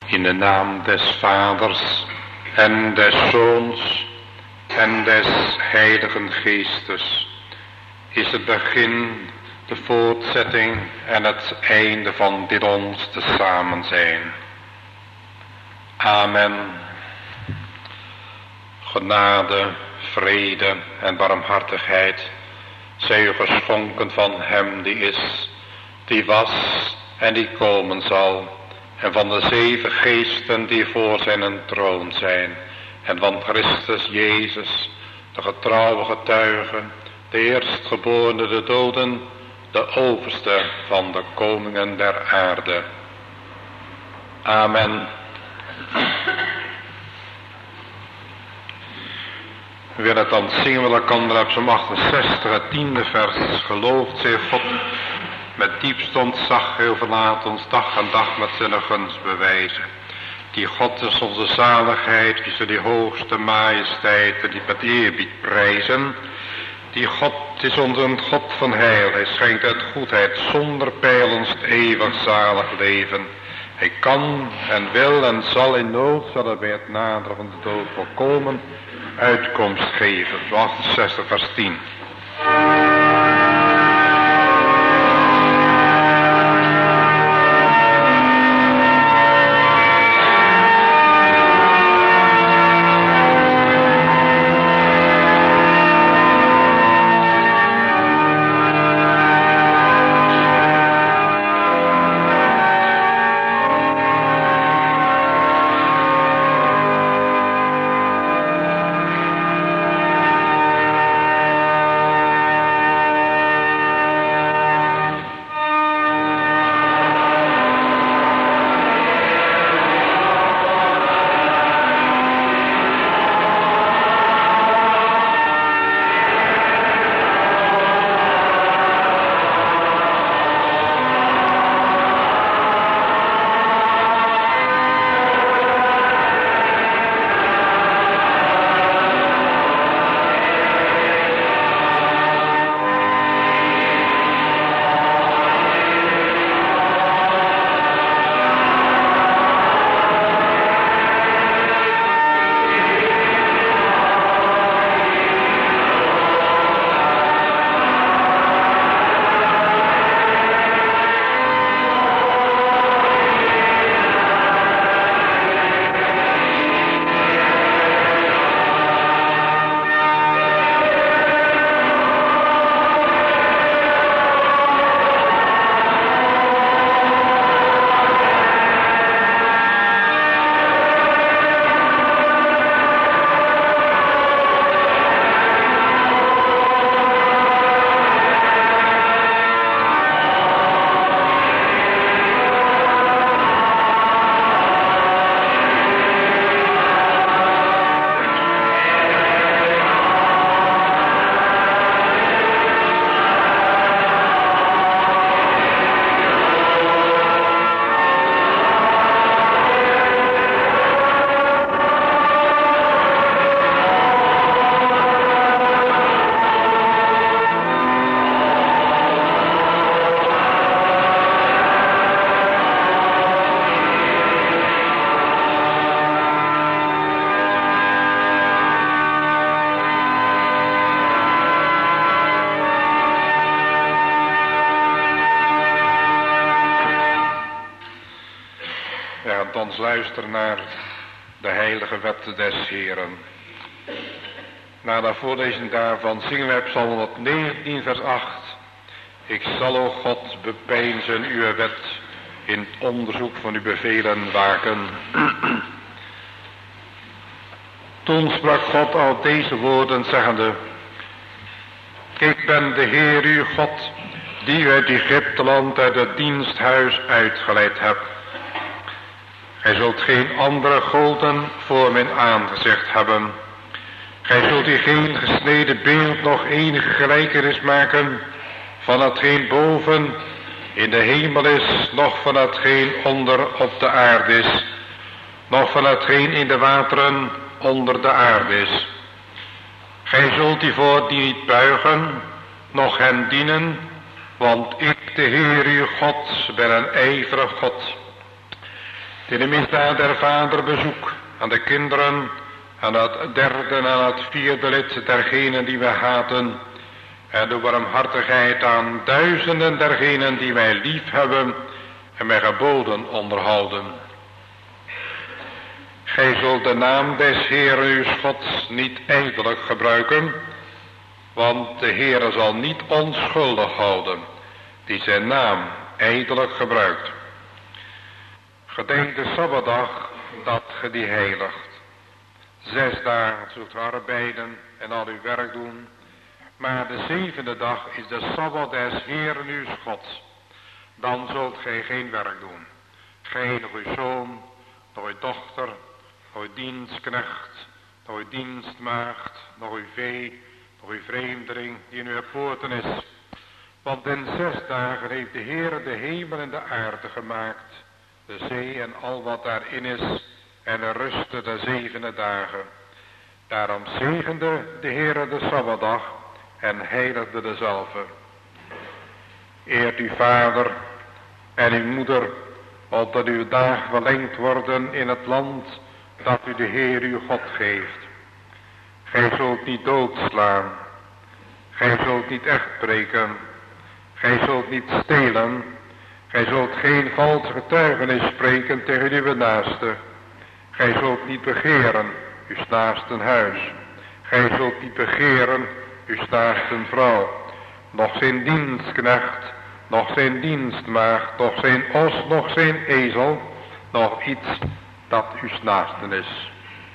In de naam des Vaders en des Zoons en des Heiligen Geestes is het begin, de voortzetting en het einde van dit ons te samen zijn. Amen. Genade, vrede en barmhartigheid zij u geschonken van hem die is, die was en die komen zal, en van de 7 geesten die voor zijn troon zijn, en van Christus Jezus, de getrouwe getuige, de eerstgeborene de doden, de overste van de koningen der aarde. Amen. We willen het dan zingen met elkaar op Psalm 68, het 10e vers. Geloofd zij God, met diepst ontzag heel verlaat ons dag aan dag met zijn gunst bewijzen. Die God is onze zaligheid, die ze die hoogste majesteit, die met eerbied prijzen. Die God is onze God van heil, hij schenkt uit goedheid zonder pijl ons het eeuwig zalig leven. Hij kan en wil en zal in nood, zal hij bij het naderen van de dood volkomen uitkomst geven. 68 vers 10. Luisteren naar de heilige wet des Heeren. Na de voorlezing daarvan zingen wij Psalm 119 vers 8. Ik zal, o God, bepeinzen uw wet, in het onderzoek van uw bevelen waken. Toen sprak God al deze woorden zeggende: Ik ben de Heer uw God, die u uit Egypteland uit het diensthuis uitgeleid hebt. Gij zult geen andere goden voor mijn aangezicht hebben. Gij zult u geen gesneden beeld nog enige gelijkenis maken van hetgeen boven in de hemel is, nog van hetgeen onder op de aarde is, nog van hetgeen in de wateren onder de aarde is. Gij zult u voor die niet buigen, noch hen dienen, want ik, de Heer uw God, ben een ijverig God, die de misdaad der vader bezoek aan de kinderen, aan het derde en aan het vierde lid dergenen die wij haten, en de barmhartigheid aan duizenden dergenen die wij lief hebben en mijn geboden onderhouden. Gij zult de naam des Heeren uw Gods niet ijdelijk gebruiken, want de Heere zal niet onschuldig houden, die zijn naam ijdelijk gebruikt. Gedenk de Sabbatdag, dat ge die heiligt. 6 dagen zult arbeiden en al uw werk doen, maar de 7e dag is de Sabbat des Heeren uw Gods. Dan zult gij geen werk doen. Gij, nog uw zoon, nog uw dochter, nog uw dienstknecht, nog uw dienstmaagd, nog uw vee, nog uw vreemdeling die in uw poorten is. Want in 6 dagen heeft de Heere de hemel en de aarde gemaakt, de zee en al wat daarin is, en er rustte de 7e dagen. Daarom zegende de Heere de Sabbatdag en heiligde dezelve. Eert uw vader en uw moeder, opdat uw dagen verlengd worden in het land dat u de Heer uw God geeft. Gij zult niet doodslaan, gij zult niet echtbreken, gij zult niet stelen, gij zult geen valse getuigenis spreken tegen uw naaste. Gij zult niet begeren uw naasten huis, gij zult niet begeren uw naasten vrouw, nog zijn dienstknecht, nog zijn dienstmaagd, nog zijn os, nog zijn ezel, nog iets dat uw naasten is.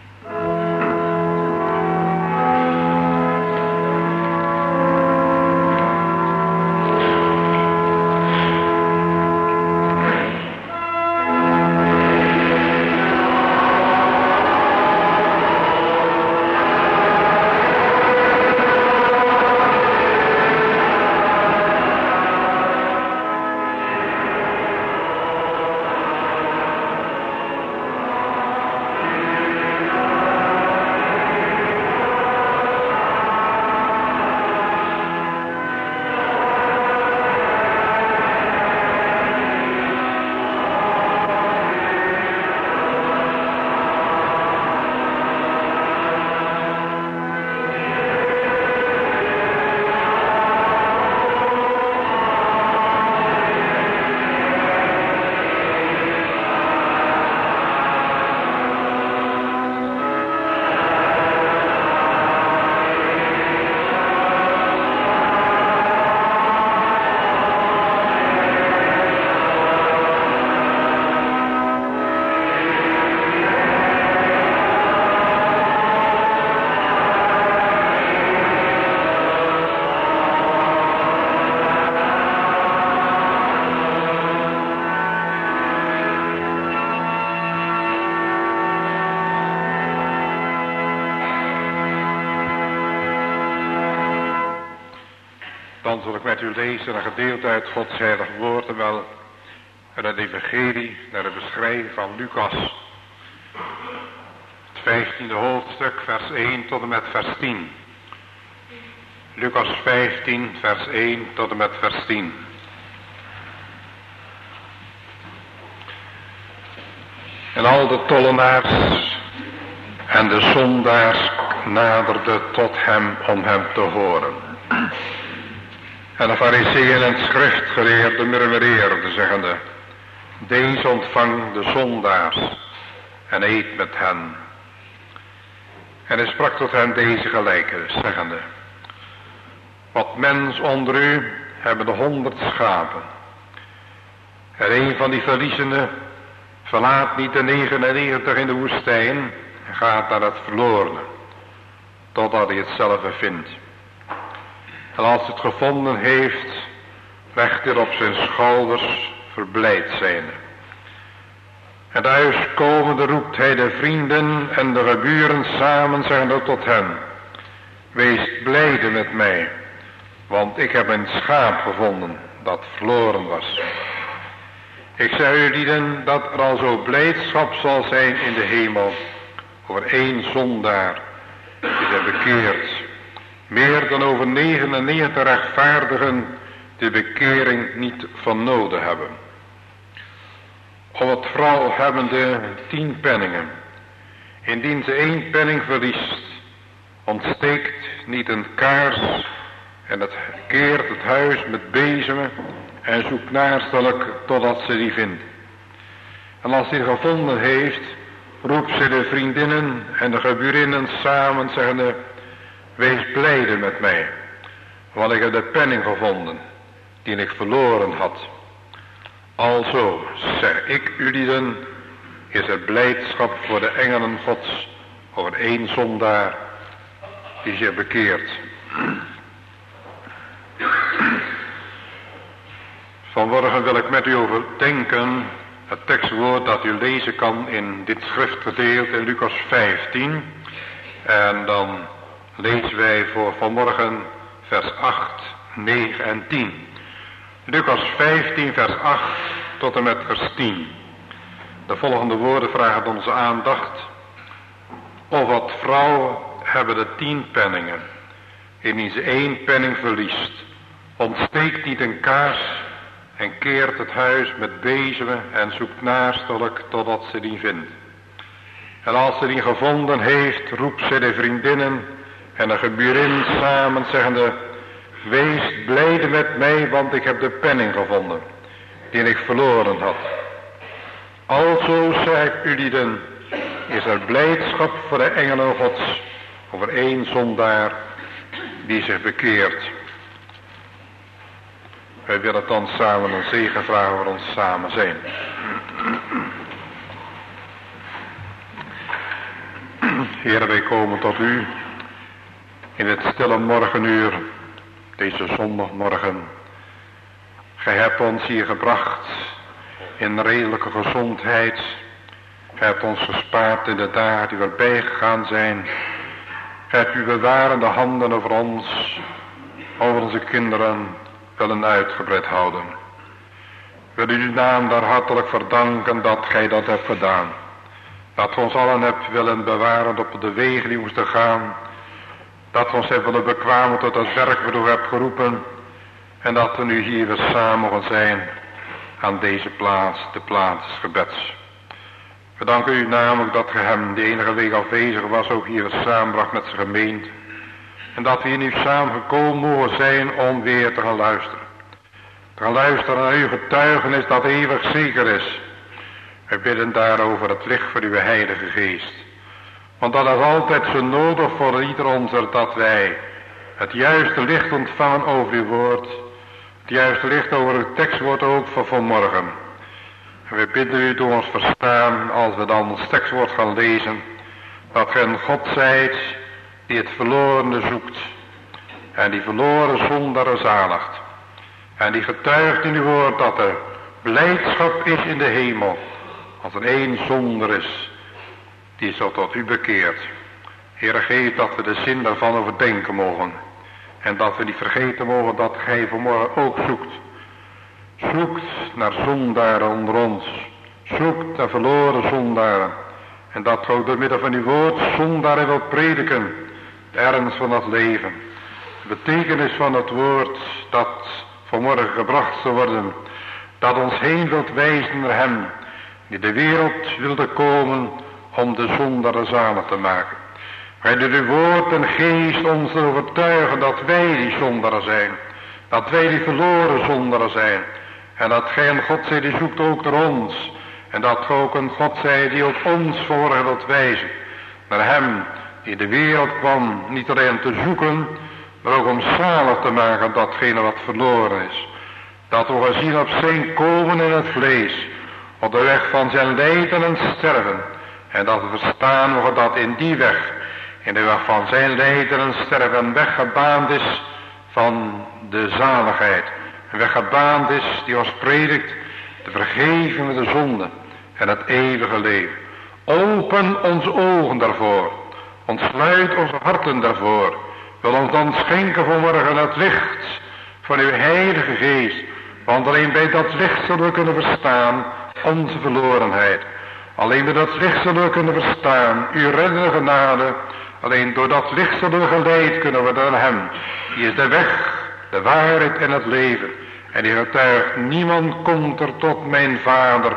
Dan zal ik met u lezen een gedeelte uit Gods heilig woord, en wel uit het evangelie naar de beschrijving van Lucas. Het 15e hoofdstuk, vers 1 tot en met vers 10. Lucas 15, vers 1 tot en met vers 10. En al de tollenaars en de zondaars naderden tot hem om hem te horen. En de fariseeën en schriftgeleerden murmureerden, zeggende: deze ontvangt de zondaars en eet met hen. En hij sprak tot hen deze gelijkenis, zeggende: wat mens onder u hebben de 100 schapen. En een van die verliezenden verlaat niet de 99 in de woestijn en gaat naar het verlorene, totdat hij hetzelfde vindt. En als hij het gevonden heeft, legt hij op zijn schouders, verblijd zijnde. En thuis komende roept hij de vrienden en de geburen samen, zeggende tot hen: wees blijde met mij, want ik heb een schaap gevonden dat verloren was. Ik zeg u lieden dat er al zo blijdschap zal zijn in de hemel over 1 zondaar die zich bekeert, meer dan over 99 rechtvaardigen die bekering niet van nodig hebben. Of het vrouw hebbende 10 penningen. Indien ze 1 penning verliest, ontsteekt niet een kaars en het keert het huis met bezemen en zoekt naarstelk totdat ze die vindt. En als hij gevonden heeft, roept ze de vriendinnen en de geburinnen samen, zeggende: wees blijde met mij, want ik heb de penning gevonden die ik verloren had. Alzo, zeg ik ulieden, is er blijdschap voor de engelen Gods over 1 zondaar die zich bekeert. Vanmorgen wil ik met u overdenken het tekstwoord dat u lezen kan in dit schriftgedeelte in Lucas 15. En dan lezen wij voor vanmorgen vers 8, 9 en 10. Lucas 15 vers 8 tot en met vers 10. De volgende woorden vragen onze aandacht. Of wat vrouwen hebben de 10 penningen. Indien ze 1 penning verliest, ontsteekt niet een kaars en keert het huis met bezemen en zoekt naarstelk totdat ze die vindt. En als ze die gevonden heeft, roept ze de vriendinnen en de geburin samen, zeggende: wees blijde met mij, want ik heb de penning gevonden die ik verloren had. Alzo zeg ik ulieden, is er blijdschap voor de engelen Gods over 1 zondaar die zich bekeert. Wij willen dan samen een zegen vragen voor ons samen zijn. Heer, wij komen tot u in het stille morgenuur, deze zondagmorgen. Gij hebt ons hier gebracht in redelijke gezondheid. Gij hebt ons gespaard in de dagen die voorbij gegaan zijn. Gij hebt uw bewarende handen over ons, over onze kinderen, willen uitgebreid houden. Wil u uw naam daar hartelijk verdanken dat gij dat hebt gedaan. Dat ge ons allen hebt willen bewaren op de wegen die moesten gaan. Dat we ons hebben willen bekwamen tot het werk wat u hebt geroepen. En dat we nu hier weer samen mogen zijn aan deze plaats, de plaats des gebeds. We danken u namelijk dat ge hem die enige week afwezig was ook hier samenbracht met zijn gemeente. En dat we hier nu samen gekomen mogen zijn om weer te gaan luisteren. Te gaan luisteren naar uw getuigenis dat eeuwig zeker is. We bidden daarover het licht voor uw heilige geest. Want dat is altijd zo nodig voor ieder onzer dat wij het juiste licht ontvangen over uw woord. Het juiste licht over uw tekstwoord ook voor vanmorgen. En we bidden u door ons verstaan als we dan ons tekstwoord gaan lezen. Dat gij een God zijt die het verlorene zoekt. En die verloren zondaar zaligt. En die getuigt in uw woord dat er blijdschap is in de hemel. Als er 1 zondaar is die zich tot u bekeert. Heere, geef dat we de zin daarvan overdenken mogen. En dat we niet vergeten mogen dat gij vanmorgen ook zoekt. Zoekt naar zondaren onder ons. Zoekt naar verloren zondaren. En dat ook door middel van uw woord zondaren wilt prediken. De ernst van het leven. De betekenis van het woord dat vanmorgen gebracht zal worden. Dat ons heen wilt wijzen naar hem. Die de wereld wilde komen om de zondaren zalig te maken. Wij door uw woord en geest ons te overtuigen dat wij die zondaren zijn. Dat wij die verloren zondaren zijn. En dat gij een God zijt die zoekt ook naar ons. En dat gij ook een God zijt die ook ons vanmorgen wilt wijzen. Naar hem die de wereld kwam niet alleen te zoeken, maar ook om zalig te maken datgene wat verloren is. Dat we gezien op zijn komen in het vlees. Op de weg van zijn lijden en sterven. En dat we verstaan mogen dat in die weg, in de weg van zijn lijden en sterven, weggebaand is van de zaligheid. Een weg gebaand is die ons predikt de vergeving van de zonde en het eeuwige leven. Open onze ogen daarvoor. Ontsluit onze harten daarvoor. Wil ons dan schenken vanmorgen het licht van uw heilige geest. Want alleen bij dat licht zullen we kunnen verstaan onze verlorenheid. Alleen door dat licht zullen we kunnen verstaan uw reddende genade. Alleen door dat licht zullen we geleid kunnen worden naar hem. Die is de weg, de waarheid en het leven. En die getuigt, niemand komt er tot mijn Vader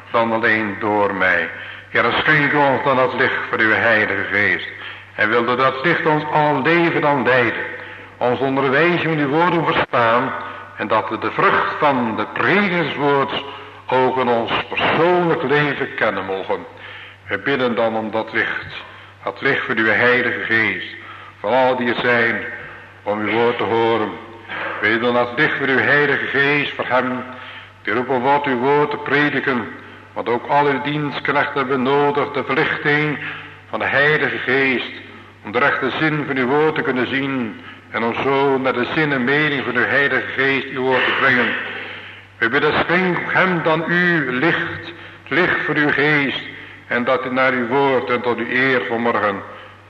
dan alleen door mij. Heer, schenk ons dan het licht voor uw heilige geest. En wilde dat licht ons al leven dan leiden. Ons onderwijzen van uw woorden verstaan. En dat we de vrucht van de predikingswoord ook in ons persoonlijk leven kennen mogen. We bidden dan om dat licht. Dat licht voor uw heilige geest. Voor al die er zijn om uw woord te horen. We bidden dat licht voor uw heilige geest voor hem. Die roepen wordt uw woord te prediken. Want ook al uw dienstknechten hebben nodig de verlichting van de heilige geest. Om de rechte zin van uw woord te kunnen zien. En om zo naar de zin en mening van uw heilige geest uw woord te brengen. We bidden schenk hem dan uw licht. Licht voor uw geest. En dat hij naar uw woord en tot uw eer vanmorgen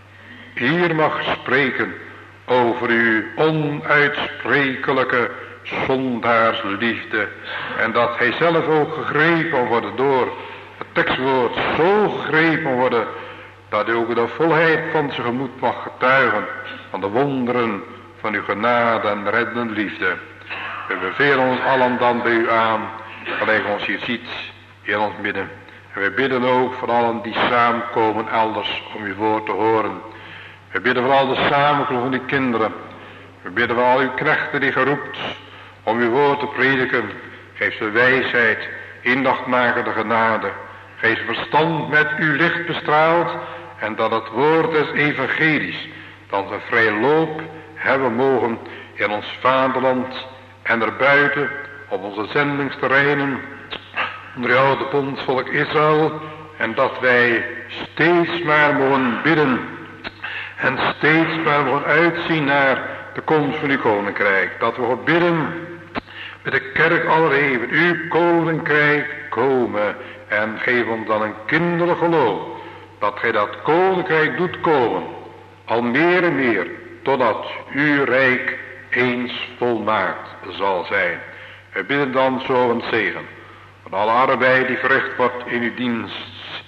hier mag spreken. Over uw onuitsprekelijke zondaarsliefde. En dat hij zelf ook gegrepen wordt door het tekstwoord. Zo gegrepen worden. Dat hij ook de volheid van zijn gemoed mag getuigen. Van de wonderen van uw genade en reddende liefde. We bevelen ons allen dan bij u aan. Gelijk ons hier ziet. In ons midden. En we bidden ook voor allen die samenkomen elders om uw woord te horen. We bidden voor al de samenkomst van die kinderen. We bidden voor al uw knechten die geroept om uw woord te prediken. Geef ze wijsheid, indachtmakende genade. Geef ze verstand met uw licht bestraald. En dat het woord des evangelies dan zijn vrije loop hebben mogen in ons vaderland en erbuiten op onze zendingsterreinen. Onder jou de bondsvolk Israël. En dat wij steeds maar mogen bidden. En steeds maar mogen uitzien naar de komst van uw koninkrijk. Dat we gaan bidden met de kerk aller eeuwen. Uw koninkrijk komen. En geef ons dan een kinderlijk geloof. Dat gij dat koninkrijk doet komen. Al meer en meer. Totdat uw rijk eens volmaakt zal zijn. We bidden dan zo een zegen. Van alle arbeid die verricht wordt in uw dienst.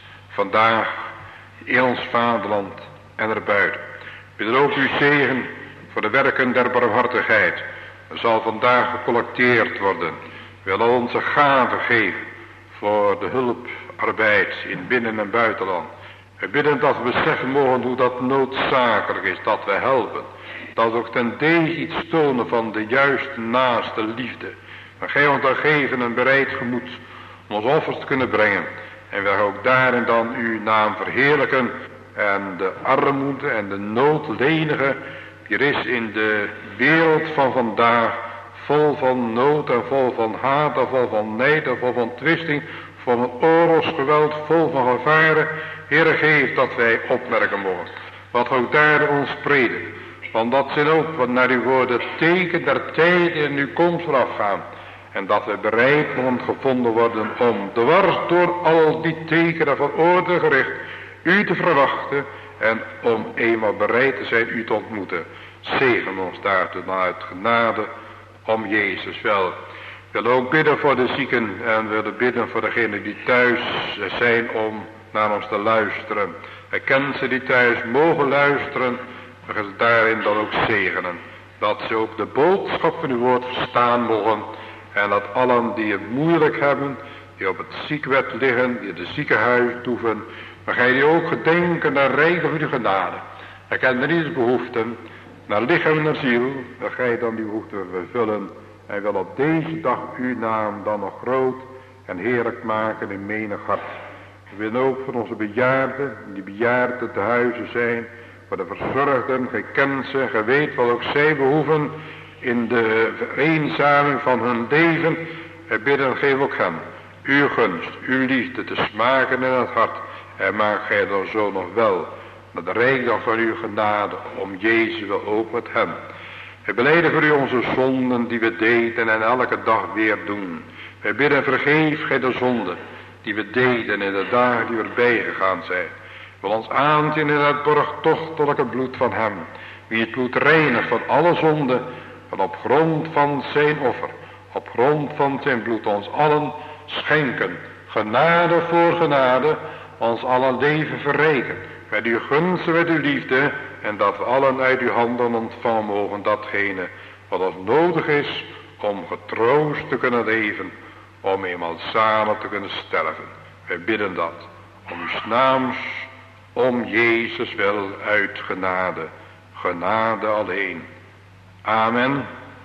Vandaag in ons vaderland en erbuiten. We bidden ook uw zegen voor de werken der barmhartigheid. Er zal vandaag gecollecteerd worden. We willen onze gaven geven voor de hulparbeid in binnen- en buitenland. We bidden dat we beseffen mogen hoe dat noodzakelijk is, dat we helpen. Dat we ook ten deze iets tonen van de juiste naaste liefde. Maar gij ons dan geven een bereid gemoed om ons offers te kunnen brengen. En wij ook daarin dan uw naam verheerlijken. En de armoede en de noodlenige die er is in de wereld van vandaag. Vol van nood en vol van haat en vol van nijd en vol van twisting. Vol van oorlogsgeweld, vol van gevaren. Heere, geef dat wij opmerken mogen. Wat ook daar ons predikt. Want dat zijn ook wat naar uw woorden teken der tijd in uw komst voorafgaan. En dat we bereid mogen gevonden worden om dwars door al die tekenen van oordeel gericht u te verwachten. En om eenmaal bereid te zijn u te ontmoeten. Zegen ons daartoe uit genade om Jezus wel. We willen ook bidden voor de zieken en we willen bidden voor degenen die thuis zijn om naar ons te luisteren. Herken ze die thuis mogen luisteren, we gaan ze daarin dan ook zegenen. Dat ze ook de boodschap van uw woord verstaan mogen. En dat allen die het moeilijk hebben, die op het ziekenbed liggen, die in het ziekenhuis toeven. Maar gij die ook gedenken naar rijken van uw genade. Herken er niet behoeften, naar lichaam en naar ziel. Dat gij dan die behoeften vervullen. En wil op deze dag uw naam dan nog groot en heerlijk maken in menig hart. We willen ook voor onze bejaarden, die bejaarden te huizen zijn. Voor de verzorgden, gij kent ze, gij weet wat ook zij behoeven in de vereenzaming van hun leven. Wij bidden, geef ook hen uw gunst, uw liefde te smaken in het hart. En maak gij dan zo nog wel met de rijkdom van uw genade om Jezus wil ook met hen. Wij belijden voor u onze zonden die we deden en elke dag weer doen. Wij bidden, vergeef gij de zonden die we deden in de dagen die voorbij gegaan zijn. Wil ons aanzien in het borgtochtelijke bloed van hem. Wie het bloed reinigt van alle zonden. En op grond van zijn offer. Op grond van zijn bloed ons allen schenken. Genade voor genade. Ons allen leven verrijken. Met uw gunsten, met uw liefde. En dat we allen uit uw handen ontvangen mogen datgene wat ons nodig is. Om getroost te kunnen leven. Om eenmaal samen te kunnen sterven. Wij bidden dat om uw naams, om Jezus wil uit genade. Genade alleen. Amen.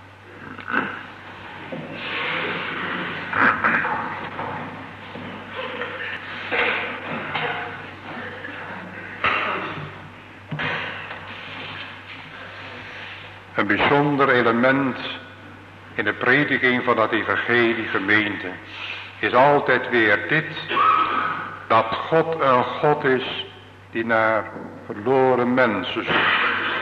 Een bijzonder element in de prediking van dat evangelie, gemeente, is altijd weer dit: dat God een God is die naar verloren mensen zoekt.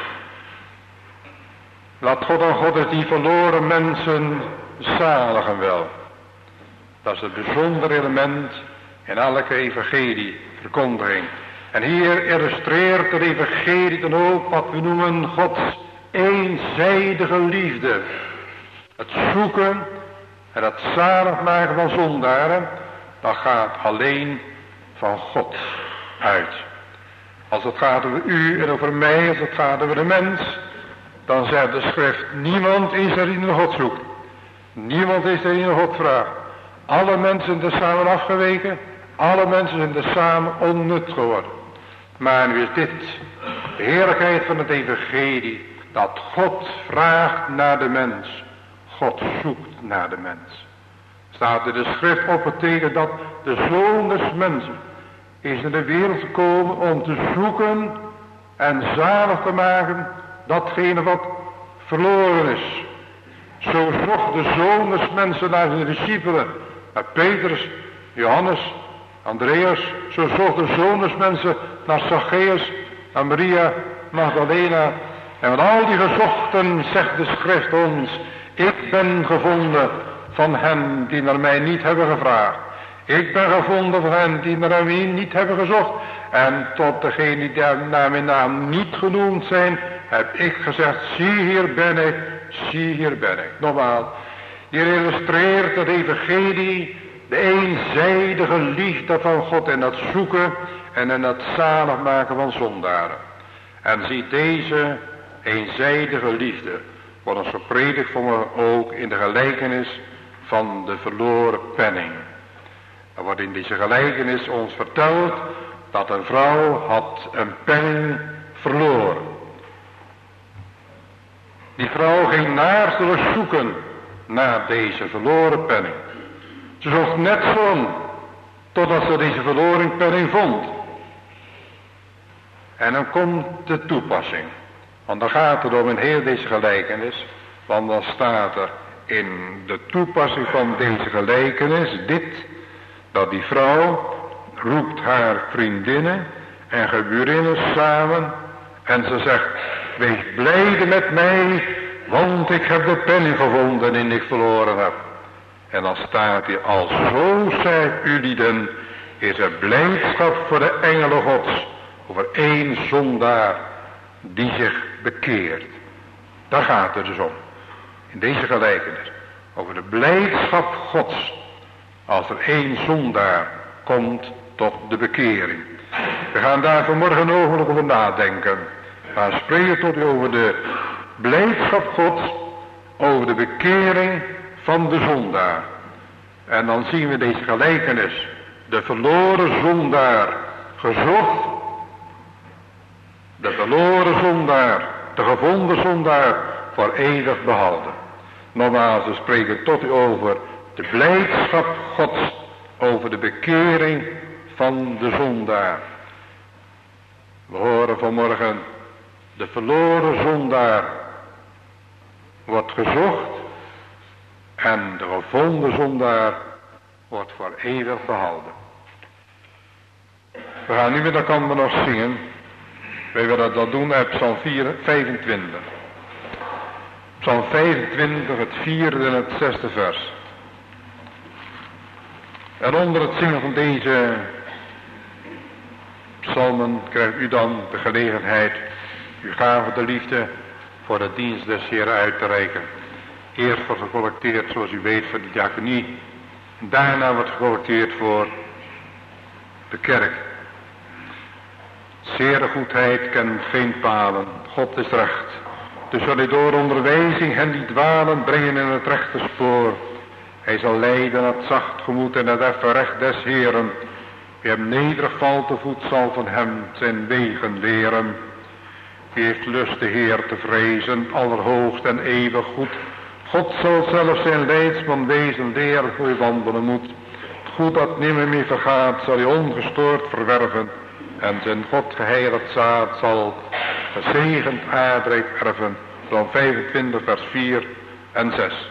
Dat God een God is die verloren mensen zaligen wil. Dat is het bijzondere element in elke evangelieverkondiging. En hier illustreert het evangelie dan ook wat we noemen Gods eenzijdige liefde. Het zoeken en het zalig maken van zondaren, dat gaat alleen van God uit. Als het gaat over u en over mij, als het gaat over de mens, dan zegt de schrift: niemand is er die naar God zoekt. Niemand is er die naar God vraagt. Alle mensen zijn er samen afgeweken. Alle mensen zijn er samen onnut geworden. Maar nu is dit de heerlijkheid van het evangelie, dat God vraagt naar de mens. God zoekt naar de mens. Staat in de schrift opgetekend dat de Zoon des mensen is in de wereld gekomen om te zoeken en zalig te maken datgene wat verloren is. Zo zocht de Zoon des mensen naar zijn discipelen, naar Petrus, Johannes, Andreas. Zo zocht de Zoon des mensen naar Zacchaeus, naar Maria, Magdalena. En van al die gezochten zegt de schrift ons: ik ben gevonden van hen die naar mij niet hebben gevraagd. Ik ben gevonden van hen die naar mij niet hebben gezocht. En tot degenen die naar mijn naam niet genoemd zijn, heb ik gezegd: zie hier ben ik, zie hier ben ik. Nogmaals, hier illustreert het evangelie de eenzijdige liefde van God in het zoeken en in het zalig maken van zondaren. En zie, deze eenzijdige liefde wordt ons gepredikt voor ook in de gelijkenis van de verloren penning. Er wordt in deze gelijkenis ons verteld dat een vrouw had een penning verloren. Die vrouw ging naarstig zoeken naar deze verloren penning. Ze zocht net zo totdat ze deze verloren penning vond. En dan komt de toepassing. Want dan gaat het om in heel deze gelijkenis. Want dan staat er in de toepassing van deze gelijkenis dit: dat die vrouw roept haar vriendinnen en geburinnen samen. En ze zegt: wees blijde met mij, want ik heb de penning gevonden die ik verloren heb. En dan staat hier: alzo zegt ulieden, is er blijdschap voor de engelen Gods over één zondaar die zich bekeert. Daar gaat het dus om. In deze gelijkenis. Over de blijdschap Gods. Als er één zondaar komt tot de bekering. We gaan daar vanmorgen een ogenblik over nadenken. We gaan spreken tot u over de blijdschap Gods. Over de bekering van de zondaar. En dan zien we deze gelijkenis. De verloren zondaar gezocht. De verloren zondaar, de gevonden zondaar, voor eeuwig behouden. Nogmaals, we spreken tot u over de blijdschap Gods, over de bekering van de zondaar. We horen vanmorgen: de verloren zondaar wordt gezocht en de gevonden zondaar wordt voor eeuwig behouden. We gaan nu met elkaar nog zingen. Wij willen dat doen uit Psalm 25. Psalm 25, het 4e en het 6e vers. En onder het zingen van deze psalmen krijgt u dan de gelegenheid uw gave de liefde voor de dienst des Heeren uit te reiken. Eerst wordt gecollecteerd, zoals u weet, voor de diaconie. Daarna wordt gecollecteerd voor de kerk. Zere goedheid kent geen palen, God is recht. Dus zal hij door onderwijzing hen die dwalen brengen in het rechte spoor. Hij zal leiden het zacht gemoed en het effen recht des Heeren. Wie hem nederig valt te voet zal van hem zijn wegen leren. Wie heeft lust de Heer te vrezen, allerhoogst en eeuwig goed. God zal zelf zijn leidsman wezen, leren hoe je wandelen moet. Het goed dat nimmer meer vergaat, zal je ongestoord verwerven. En zijn God geheiligd zaad zal gezegend aardrijk erven. Psalm 25 vers 4 en 6.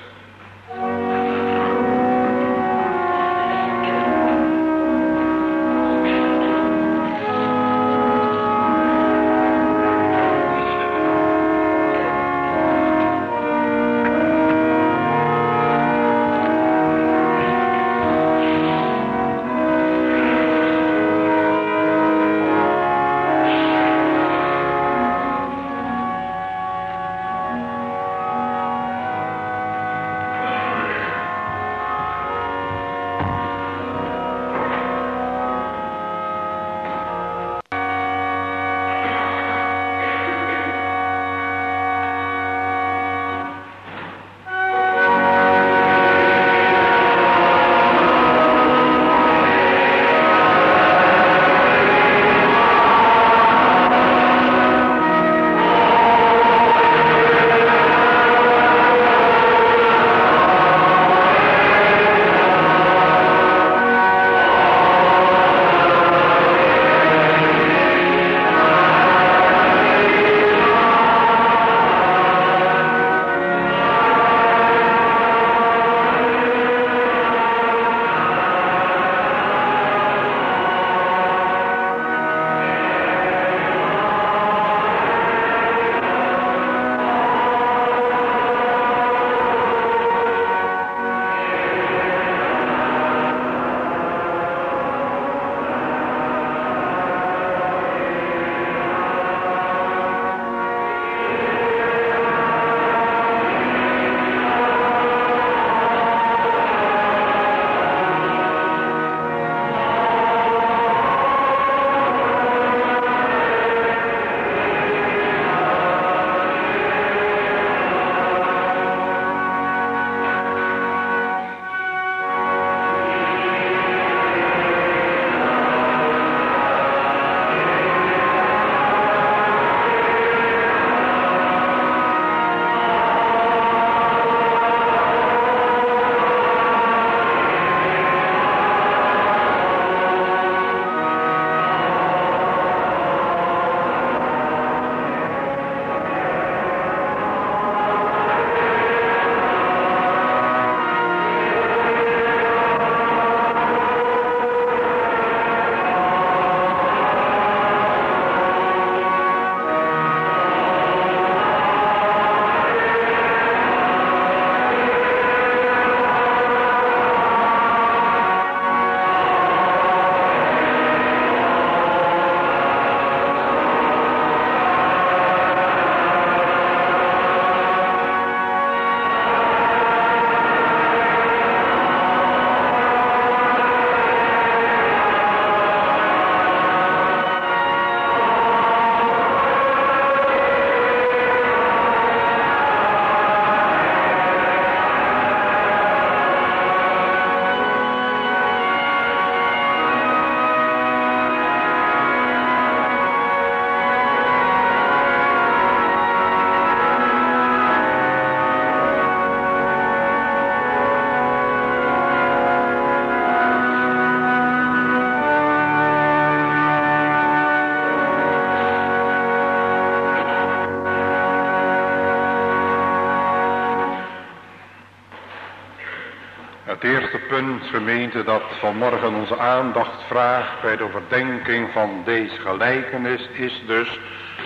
Het eerste punt, gemeente, dat vanmorgen onze aandacht vraagt bij de overdenking van deze gelijkenis, is dus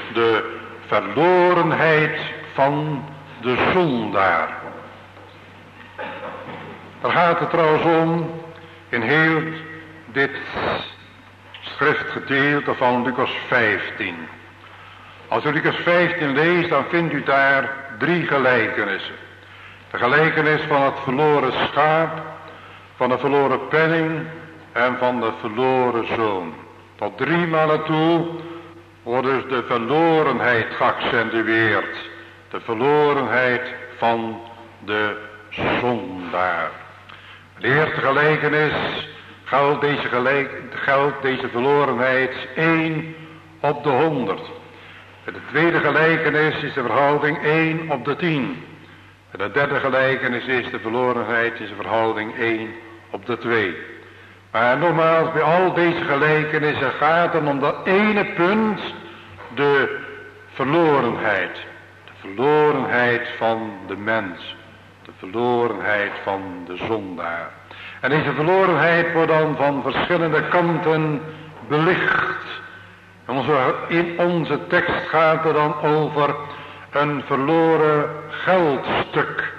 de verlorenheid van de zondaar. Daar gaat het trouwens om in heel dit schriftgedeelte van Lucas 15. Als u Lucas 15 leest, dan vindt u daar 3 gelijkenissen. De gelijkenis van het verloren schaap, van de verloren penning en van de verloren zoon. Tot 3 malen toe wordt dus de verlorenheid geaccentueerd. De verlorenheid van de zondaar. De eerste gelijkenis geldt deze verlorenheid 1 op de 100. En de tweede gelijkenis is de verhouding 1 op de 10. En de derde gelijkenis is de verlorenheid is de verhouding 1 op de 2. Maar nogmaals, bij al deze gelijkenissen gaat het om dat ene punt, de verlorenheid. De verlorenheid van de mens. De verlorenheid van de zondaar. En deze verlorenheid wordt dan van verschillende kanten belicht. In onze tekst gaat het dan over een verloren geldstuk.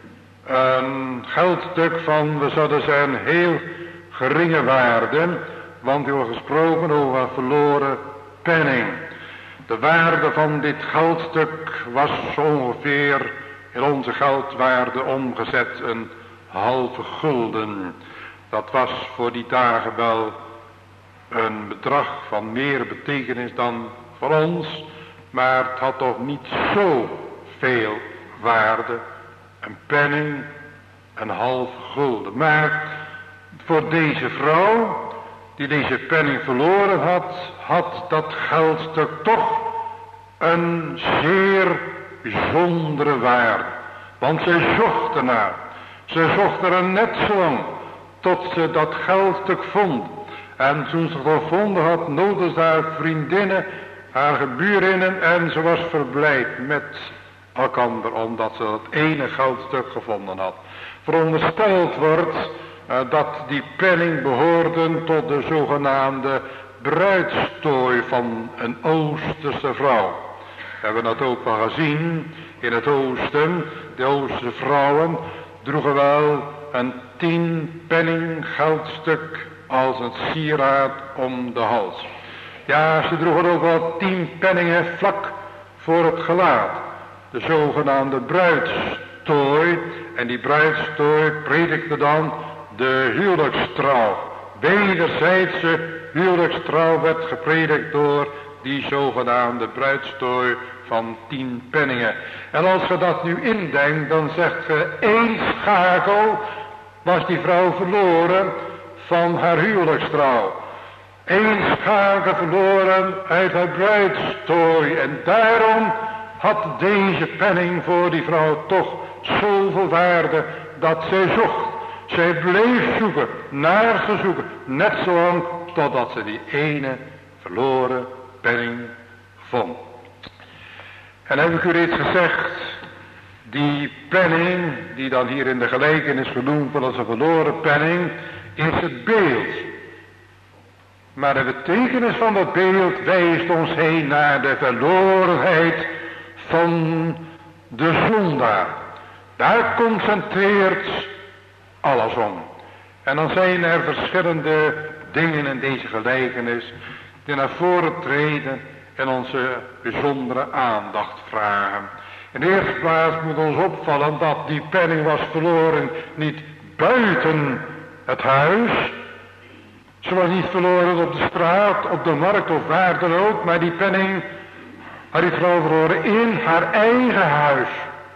Een geldstuk van, we zouden zeggen, heel geringe waarde. Want er wordt gesproken over een verloren penning. De waarde van dit geldstuk was zo ongeveer in onze geldwaarde omgezet een halve gulden. Dat was voor die dagen wel een bedrag van meer betekenis dan voor ons, maar het had toch niet zo veel waarde. Een penning, een halve gulden. Maar voor deze vrouw, die deze penning verloren had, had dat geldstuk toch een zeer bijzondere waarde. Want zij zocht ernaar. Ze zocht er net zo lang tot ze dat geldstuk vond. En toen ze het gevonden had, nodigde ze haar vriendinnen, haar geburinnen, en ze was verblijd met elkander omdat ze dat ene geldstuk gevonden had. Verondersteld wordt dat die penning behoorde tot de zogenaamde bruidstooi van een Oosterse vrouw. We hebben dat ook wel gezien in het oosten. De Oosterse vrouwen droegen wel een 10 penning geldstuk als een sieraad om de hals. Ja, ze droegen ook wel 10 penningen vlak voor het gelaat. De zogenaamde bruidstooi. En die bruidstooi predikte dan de huwelijkstrouw. Wederzijdse huwelijkstrouw werd gepredikt door die zogenaamde bruidstooi van 10 penningen. En als je dat nu indenkt, dan zegt je 1 schakel was die vrouw verloren van haar huwelijkstrouw. 1 schakel verloren uit haar bruidstooi. En daarom had deze penning voor die vrouw toch zoveel waarde dat zij zocht. Zij bleef zoeken, naar ze zoeken, net zo lang totdat ze die ene verloren penning vond. En heb ik u reeds gezegd, die penning die dan hier in de gelijkenis genoemd wordt als een verloren penning, is het beeld. Maar de betekenis van dat beeld wijst ons heen naar de verlorenheid van de zondaar. Daar concentreert alles om. En dan zijn er verschillende dingen in deze gelijkenis die naar voren treden en onze bijzondere aandacht vragen. In de eerste plaats moet ons opvallen dat die penning was verloren niet buiten het huis. Ze was niet verloren op de straat, op de markt of waar dan ook, maar die penning had die vrouw verloren in haar eigen huis.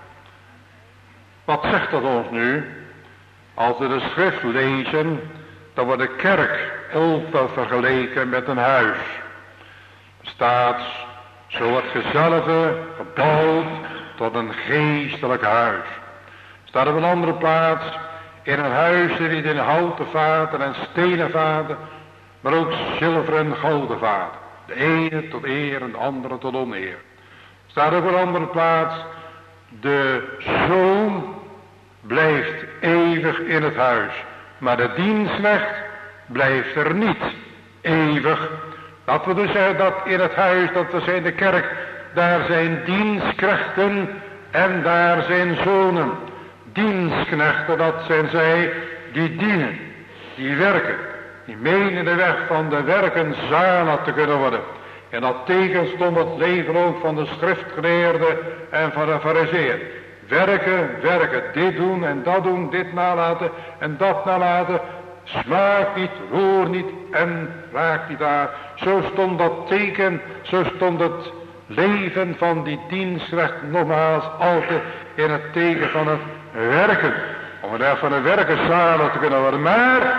Wat zegt dat ons nu? Als we de schrift lezen, dan wordt de kerk ook wel vergeleken met een huis. Er staat, zo wordt gezelve gebouwd tot een geestelijk huis. Staat op een andere plaats, in een huis niet in houten vaten en stenen vaten, maar ook zilveren en gouden vaten. De ene tot eer en de andere tot oneer. Staat op een andere plaats, de zoon blijft eeuwig in het huis, maar de dienstknecht blijft er niet eeuwig. Dat we dus zeggen dat in het huis, dat we zijn de kerk, daar zijn dienstknechten en daar zijn zonen. Dienstknechten, dat zijn zij die dienen, die werken, die menen de weg van de werken zalig te kunnen worden. En dat tegenstond het leven ook van de schriftgeleerden en van de farizeeën. Werken, werken, dit doen en dat doen, dit nalaten en dat nalaten. Smaak niet, roer niet en raak niet daar. Zo stond dat teken, zo stond het leven van die dienstrecht nogmaals altijd in het teken van het werken. Om er van de werken zalig te kunnen worden. Maar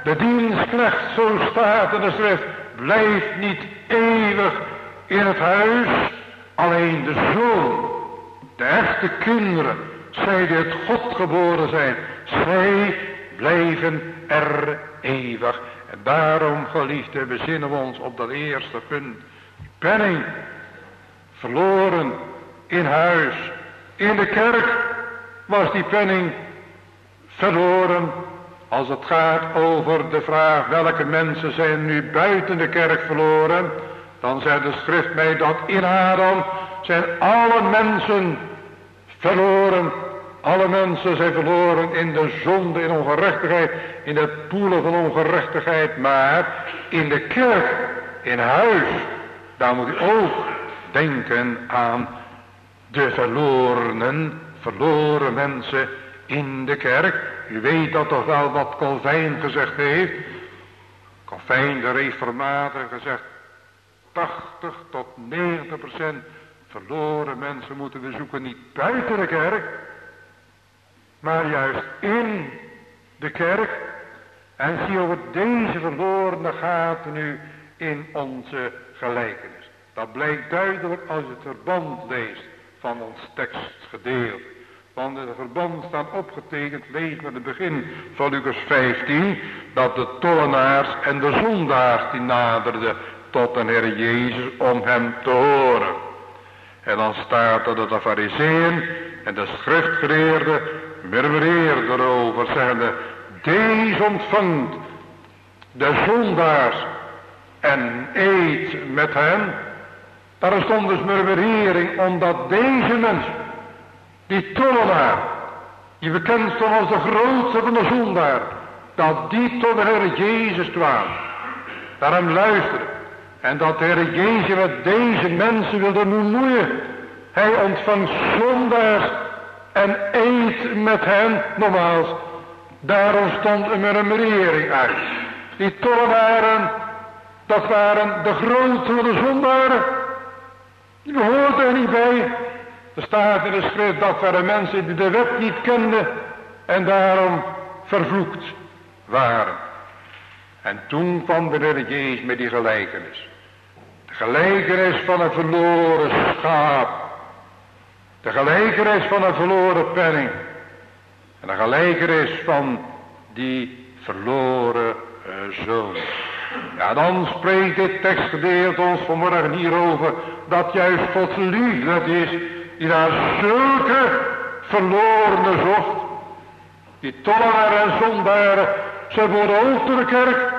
De dienstknecht, zo staat in de schrift, blijft niet eeuwig in het huis. Alleen de zoon, de echte kinderen, zij die uit God geboren zijn, zij blijven er eeuwig. En daarom, geliefde, bezinnen we ons op dat eerste punt. Penning, verloren in huis. In de kerk was die penning verloren. Als het gaat over de vraag welke mensen zijn nu buiten de kerk verloren, dan zegt de schrift mij dat in Adam zijn alle mensen verloren. Alle mensen zijn verloren in de zonde, in ongerechtigheid, in het poelen van ongerechtigheid. Maar in de kerk, in huis, daar moet u ook denken aan de verloren mensen in de kerk. U weet dat toch wel wat Calvijn gezegd heeft. Calvijn, de reformator, gezegd 80 tot 90% verloren mensen moeten we zoeken niet buiten de kerk, maar juist in de kerk. En zie over deze verlorenen gaat nu in onze gelijkenis. Dat blijkt duidelijk als je het verband leest van ons tekstgedeelte. Want in het verband staat opgetekend, lees met het begin van Lucas 15, dat de tollenaars en de zondaars die naderden tot de Heer Jezus om hem te horen. En dan staat er dat de farizeeën en de schriftgeleerden murmureerden erover, zeggende, deze ontvangt de zondaars en eet met hen. Daar stond dus murmurering, omdat deze mensen, die tollenaar, die bekend stond als de grootste van de zondaar, dat die tot de Heer Jezus kwamen, naar hem luisteren. En dat de Heer Jezus met deze mensen wilde bemoeien. Hij ontvangt zondaars en eet met hen. Nogmaals, daar ontstond een murmurering uit. Die tollenaren, dat waren de grootste van de zondaren. Die behoorden er niet bij. Er staat in de schrift dat waren mensen die de wet niet kenden en daarom vervloekt waren. En toen kwam de Heer Jezus met die gelijkenis. De gelijkenis van een verloren schaap. De gelijkenis van een verloren penning. En de gelijkenis van die verloren zoon. Ja, dan spreekt dit tekstgedeelte ons vanmorgen hierover, dat juist Gods liefde het is, die naar zulke verlorenen zocht. Die tollenaren en zondaren, zij worden ook door de kerk.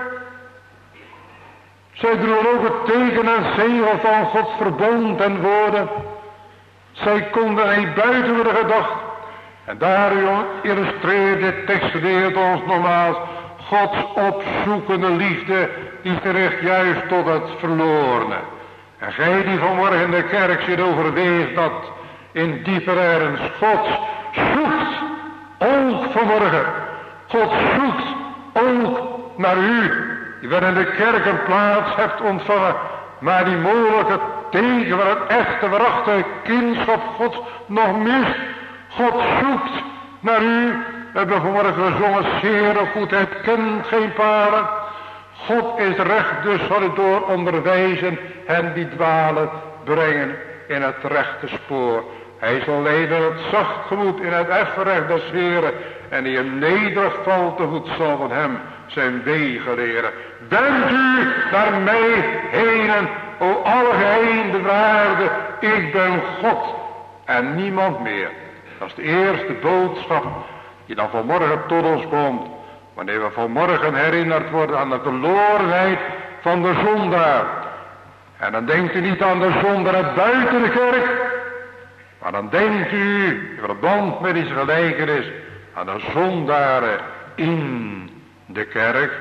Zij droegen ook het teken en zegel van Gods verbond en woorden. Zij konden niet buiten worden gedacht. En daar illustreert dit tekstgedeelte ons nogmaals Gods opzoekende liefde, die terecht juist tot het verlorene. En gij die vanmorgen in de kerk zit overweegt dat in dieper ernst God zoekt ook vanmorgen. God zoekt ook naar u, die wel in de kerk een plaats hebt ontvangen, maar die mogelijke teken van het echte, waarachtige kindschap Gods nog mist. God zoekt naar u. We hebben vanmorgen gezongen, zeer goed, het kent geen palen. God is recht, dus zal het door onderwijzen hen die dwalen brengen in het rechte spoor. Hij zal leiden het zacht gemoed in het effe des Heren, en die hem nederig valt te voet zal van hem zijn wegen leren. Wendt u naar mij henen, o alle geheinde waarde, ik ben God en niemand meer. Dat is de eerste boodschap die dan vanmorgen tot ons komt. Wanneer we vanmorgen herinnerd worden aan de verlorenheid van de zondaar. En dan denkt u niet aan de zondaar buiten de kerk. Maar dan denkt u in verband met deze gelijkenis aan de zondaren in de kerk.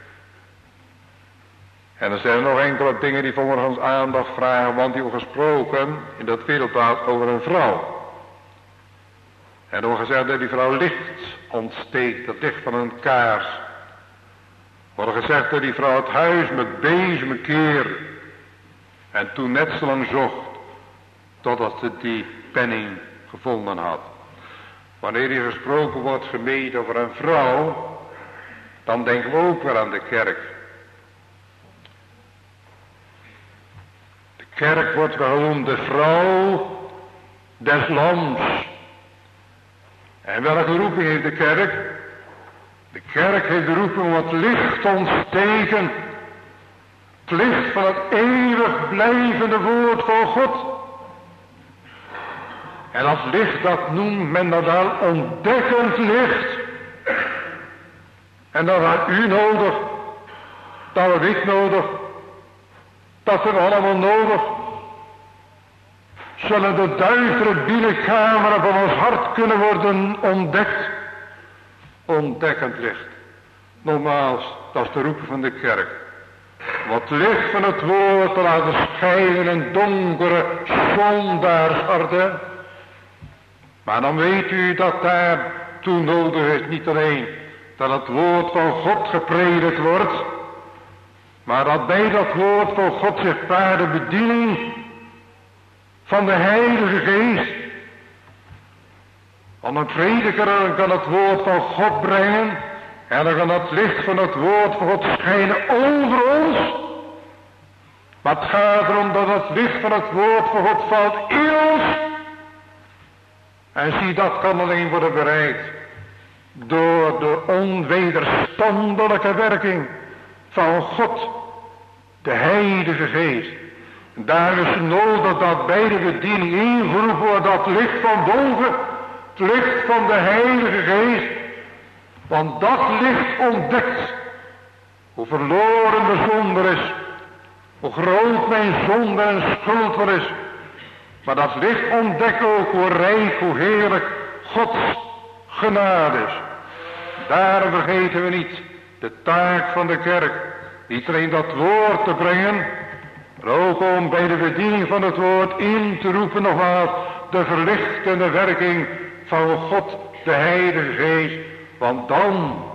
En er zijn nog enkele dingen die vanmorgen ons aandacht vragen. Want die wordt gesproken in dat wereldplaats over een vrouw. En er wordt gezegd dat die vrouw licht ontsteekt, het licht van een kaars. Er wordt gezegd dat die vrouw het huis met bezemen keerde. En toen net zo lang zocht, totdat ze die penning gevonden had. Wanneer hier gesproken wordt gemeten over een vrouw, dan denken we ook weer aan de kerk. De kerk wordt gewoon de vrouw des lams. En welke roeping heeft de kerk? De kerk heeft de roeping om het licht te ontsteken. Het licht van het eeuwig blijvende woord van God. En dat licht, dat noemt men dan wel ontdekkend licht. En dan had u nodig. Dat heb ik nodig. Dat hebben we allemaal nodig. Zullen de duistere binnenkameren van ons hart kunnen worden ontdekt. Ontdekkend licht. Nogmaals, dat is de roep van de kerk. Wat licht van het woord te laten schijnen in donkere zondaarsharten. Maar dan weet u dat daar toe nodig is niet alleen dat het woord van God gepredikt wordt. Maar dat bij dat woord van God zichtbaar de bediening van de Heilige Geest. Want een prediker kan het woord van God brengen. En dan kan het licht van het woord van God schijnen over ons. Maar het gaat erom dat het licht van het woord van God valt in ons. En zie, dat kan alleen worden bereikt door de onwederstandelijke werking van God, de Heilige Geest. Daar is nodig dat bij de bediening ingeroepen wordt dat licht van boven, het licht van de Heilige Geest. Want dat licht ontdekt hoe verloren de zonde is, hoe groot mijn zonde en schuld wel is. Maar dat licht ontdekt ook hoe rijk, hoe heerlijk Gods genade is. Daarom vergeten we niet de taak van de kerk. Niet alleen dat woord te brengen, maar ook om bij de bediening van het woord in te roepen nogmaals de verlichtende werking van God, de Heilige Geest. Want dan,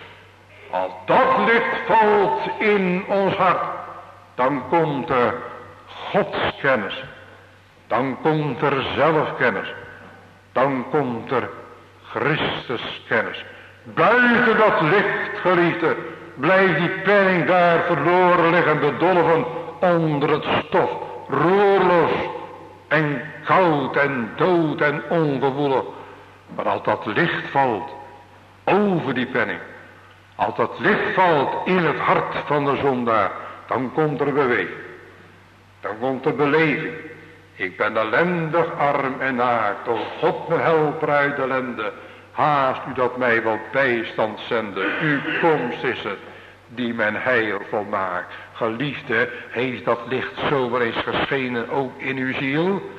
als dat licht valt in ons hart, dan komt er Godskennis. Dan komt er zelfkennis. Dan komt er Christuskennis. Buiten dat licht, geliefde, blijft die penning daar verloren liggen, bedolven onder het stof. Roerloos en koud en dood en ongevoelig. Maar als dat licht valt over die penning, als dat licht valt in het hart van de zondaar, dan komt er beweging. Dan komt er beleving. Ik ben ellendig, arm en naakt. O God, mijn helper uit de ellende. Haast u dat mij wel bijstand zende. Uw komst is het die mijn heil volmaakt. Geliefde, heeft dat licht zo wel eens geschenen ook in uw ziel?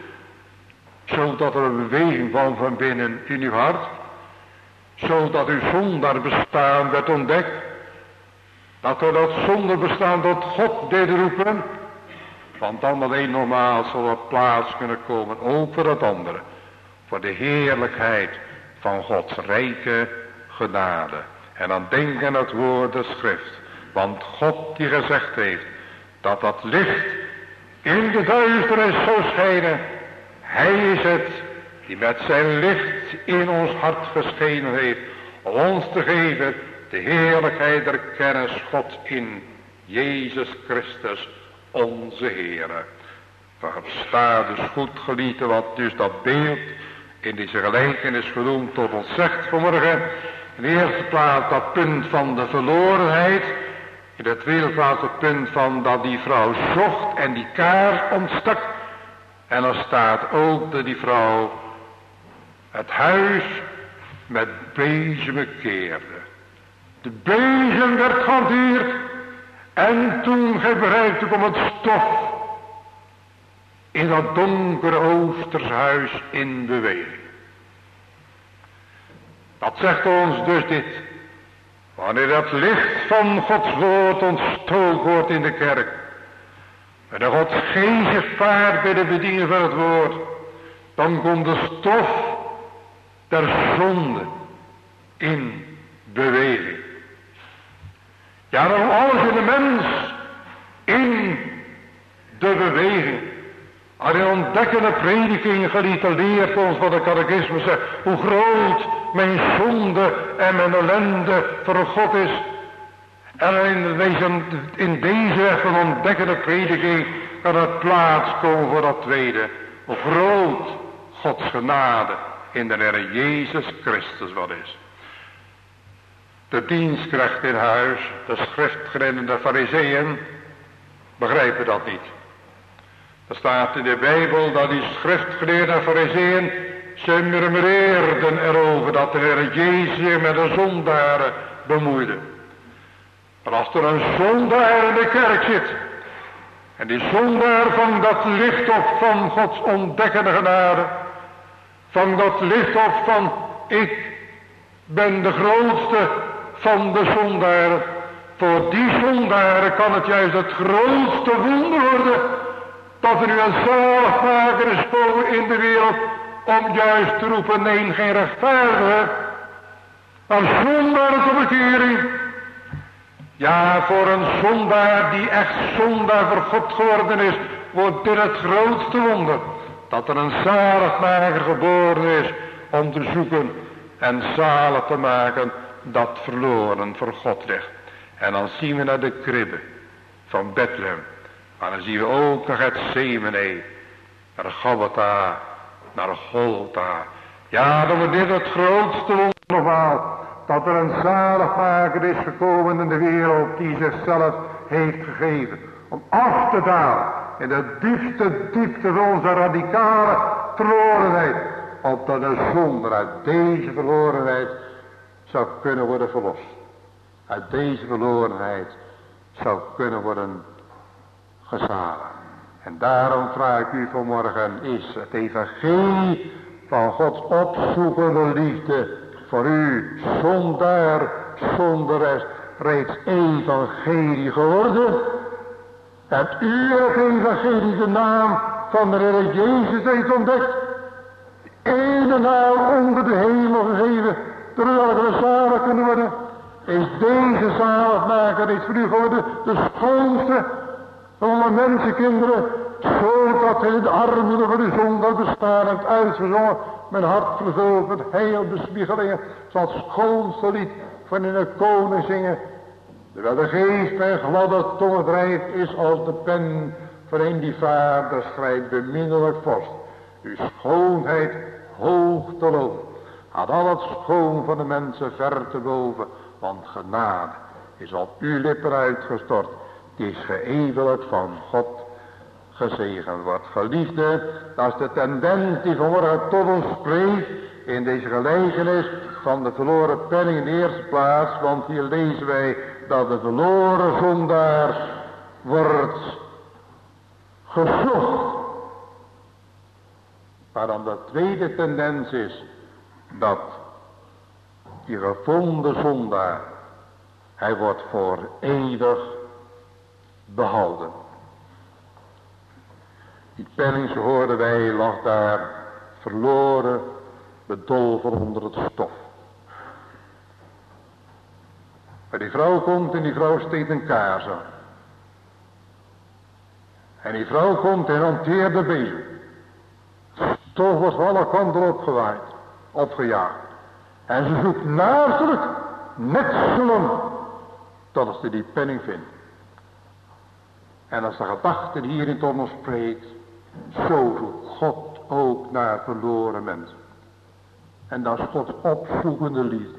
Zodat er een beweging van binnen in uw hart. Zodat uw zondaar bestaan werd ontdekt. Dat er dat zonder bestaan tot God deed roepen. Want dan alleen normaal zal er plaats kunnen komen, ook voor het andere. Voor de heerlijkheid van Gods rijke genade. En dan denk aan het woord de schrift. Want God die gezegd heeft dat dat licht in de duisternis zou schijnen. Hij is het die met zijn licht in ons hart geschenen heeft. Om ons te geven de heerlijkheid der kennis God in Jezus Christus onze Heere. Versta dus goed, geliefde, wat dus dat beeld in deze gelijkenis genoemd tot ons zegt vanmorgen. In de eerste plaats dat punt van de verlorenheid. In de tweede plaats het punt van dat die vrouw zocht en die kaars ontstak. En er staat ook dat die vrouw het huis met bezemen keerde. De bezem werd gehanteerd. En toen gebruikte ik om het stof in dat donkere oostershuis in beweging. Dat zegt ons dus dit. Wanneer dat licht van Gods woord ontstoken wordt in de kerk. En de Gods geest vaart bij de bediening van het woord. Dan komt de stof der zonde in beweging. Ja, dan alles in de mens in de beweging. Al in ontdekkende prediking geliefde leert ons wat de catechisme zegt. Hoe groot mijn zonde en mijn ellende voor God is. En in deze weg van ontdekkende prediking kan het plaats komen voor dat tweede. Hoe groot Gods genade in de Heer Jezus Christus wat is. De dienstknecht in huis, de schriftgeleerden, de fariseeën, begrijpen dat niet. Er staat in de Bijbel dat die schriftgeleerden en fariseeën, ze murmureerden erover dat de Heer Jezus zich met de zondaren bemoeide. Maar als er een zondaar in de kerk zit, en die zondaar van dat licht op van Gods ontdekkende genade, van dat licht op van ik ben de grootste van de zondaren, voor die zondaren kan het juist het grootste wonder worden, dat er nu een zaligmaker is gekomen in de wereld, om juist te roepen, nee, geen rechtvaardige, maar zondaren tot bekering. Ja, voor een zondaar die echt zondaar voor God geworden is, wordt dit het grootste wonder. Dat er een zaligmaker geboren is om te zoeken en zalig te maken dat verloren voor God ligt. En dan zien we naar de kribbe van Bethlehem. Maar dan zien we ook naar Gethsemane, naar Gabbatha, naar Golgotha. Ja, dan wordt dit het grootste wonder nogmaals. Dat er een zaligmaker is gekomen in de wereld die zichzelf heeft gegeven. Om af te dalen in de diepste diepte van onze radicale verlorenheid. Opdat een zonde uit deze verlorenheid zou kunnen worden verlost. Uit deze verlorenheid zou kunnen worden gezaligd. En daarom vraag ik u vanmorgen, is het evangelie van Gods opzoekende liefde voor u zondaar, zonderes, reeds evangelie geworden? Hebt u het evangelie de naam van de Heer Jezus heeft ontdekt? De ene naam onder de hemel gegeven, door welke we zalig kunnen worden. Is deze zaligmaker reeds voor u geworden, de schoonste van alle mensenkinderen, zodat hij de armoede van de zonde bestaan heeft uitgezongen, mijn hart vervuld met heilbespiegelingen, zal het schoonste lied van in de koning zingen. Terwijl de geest mijn gladde tongen drijft, is als de pen van een die vader schrijft, beminnelijk vorst. Uw schoonheid hoog te loven, had al het schoon van de mensen ver te boven, want genade is op uw lippen uitgestort, die is geëeuwigd van God gezegend wordt. Geliefde, dat is de tendens die vanmorgen tot ons spreekt in deze gelijkenis van de verloren penning in de eerste plaats, want hier lezen wij dat de verloren zondaar wordt gezocht. Maar dan de tweede tendens is dat die gevonden zondaar, hij wordt voor eeuwig behouden. Die penning, zo hoorden wij, lag daar verloren, bedolven onder het stof. Maar die vrouw komt en die vrouw steekt een kaars aan. En die vrouw komt en hanteert de bezem. Stof wordt van alle kanten opgewaaid, opgejaagd. En ze zoekt naarselijk, net zo lang, tot ze die penning vindt. En als de gedachte die hierin tot ons spreekt, zo zoekt God ook naar verloren mensen. En dat is Gods opzoekende liefde.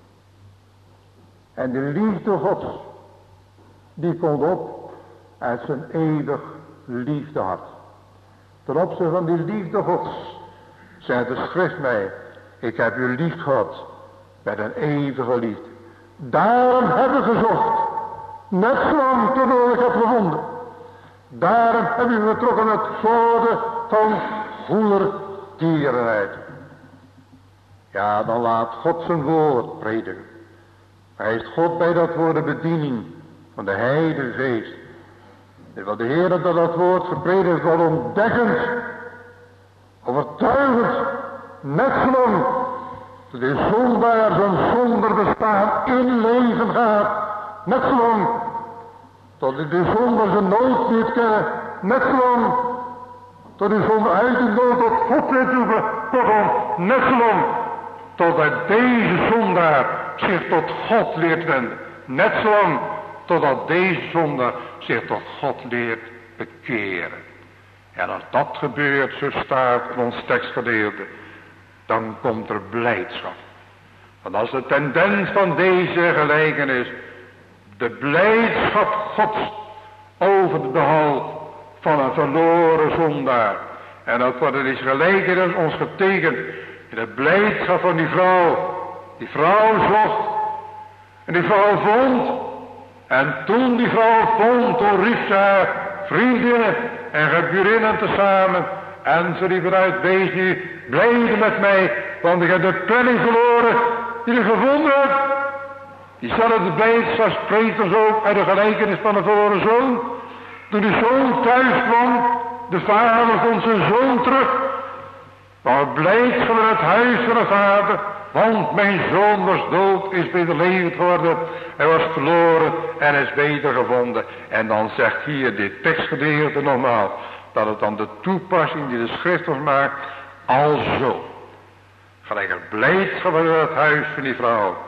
En de liefde Gods, die komt op uit zijn eeuwig liefdehart. Ten opzichte van die liefde Gods, zegt de schrift mij, ik heb u lief gehad met een eeuwige liefde. Daarom heb ik gezocht, net zolang totdat ik heb gevonden. Daarom heb ik getrokken met zoden van goedertierenheid. Ja, dan laat God zijn woord prediken. Hij is God bij dat woord de bediening van de Heilige Geest. En wat de Heer dat woord gepredikt wordt ontdekkend, overtuigend, net zolang dat de zondaar zijn zonder bestaan in leven gaat, net zolang tot de zonder zijn nood niet kennen, net zolang tot de zonder uit de nood tot God weet zoeken, kortom, net zolang totdat deze zondaar zich tot God leert wenden. Net zolang totdat deze zondaar zich tot God leert bekeren. En als dat gebeurt, zo staat in ons tekstgedeelte, dan komt er blijdschap. Want als de tendens van deze gelijkenis de blijdschap Gods over het behoud van een verloren zondaar. En dat wordt in deze gelijkenis ons getekend in de blijdschap van die vrouw. Die vrouw zocht en die vrouw vond. En toen die vrouw vond, toen riep ze haar vriendinnen en geburinnen tezamen. En ze riepen uit, wees nu blijde met mij, want ik heb de penning verloren die ik gevonden heb. Diezelfde blijdschap spreekt ons ook uit de gelijkenis van de verloren zoon. Toen de zoon thuis kwam, de vader vond zijn zoon terug. Maar blijdschap in het huis van de vader, want mijn zoon was dood, is wederlevend geworden. Hij was verloren en is wedergevonden. En dan zegt hier dit tekstgedeelte nogmaals, dat het dan de toepassing die de schrift ons maakt, alzo. Gelijk er blijdschap in het huis van die vrouw.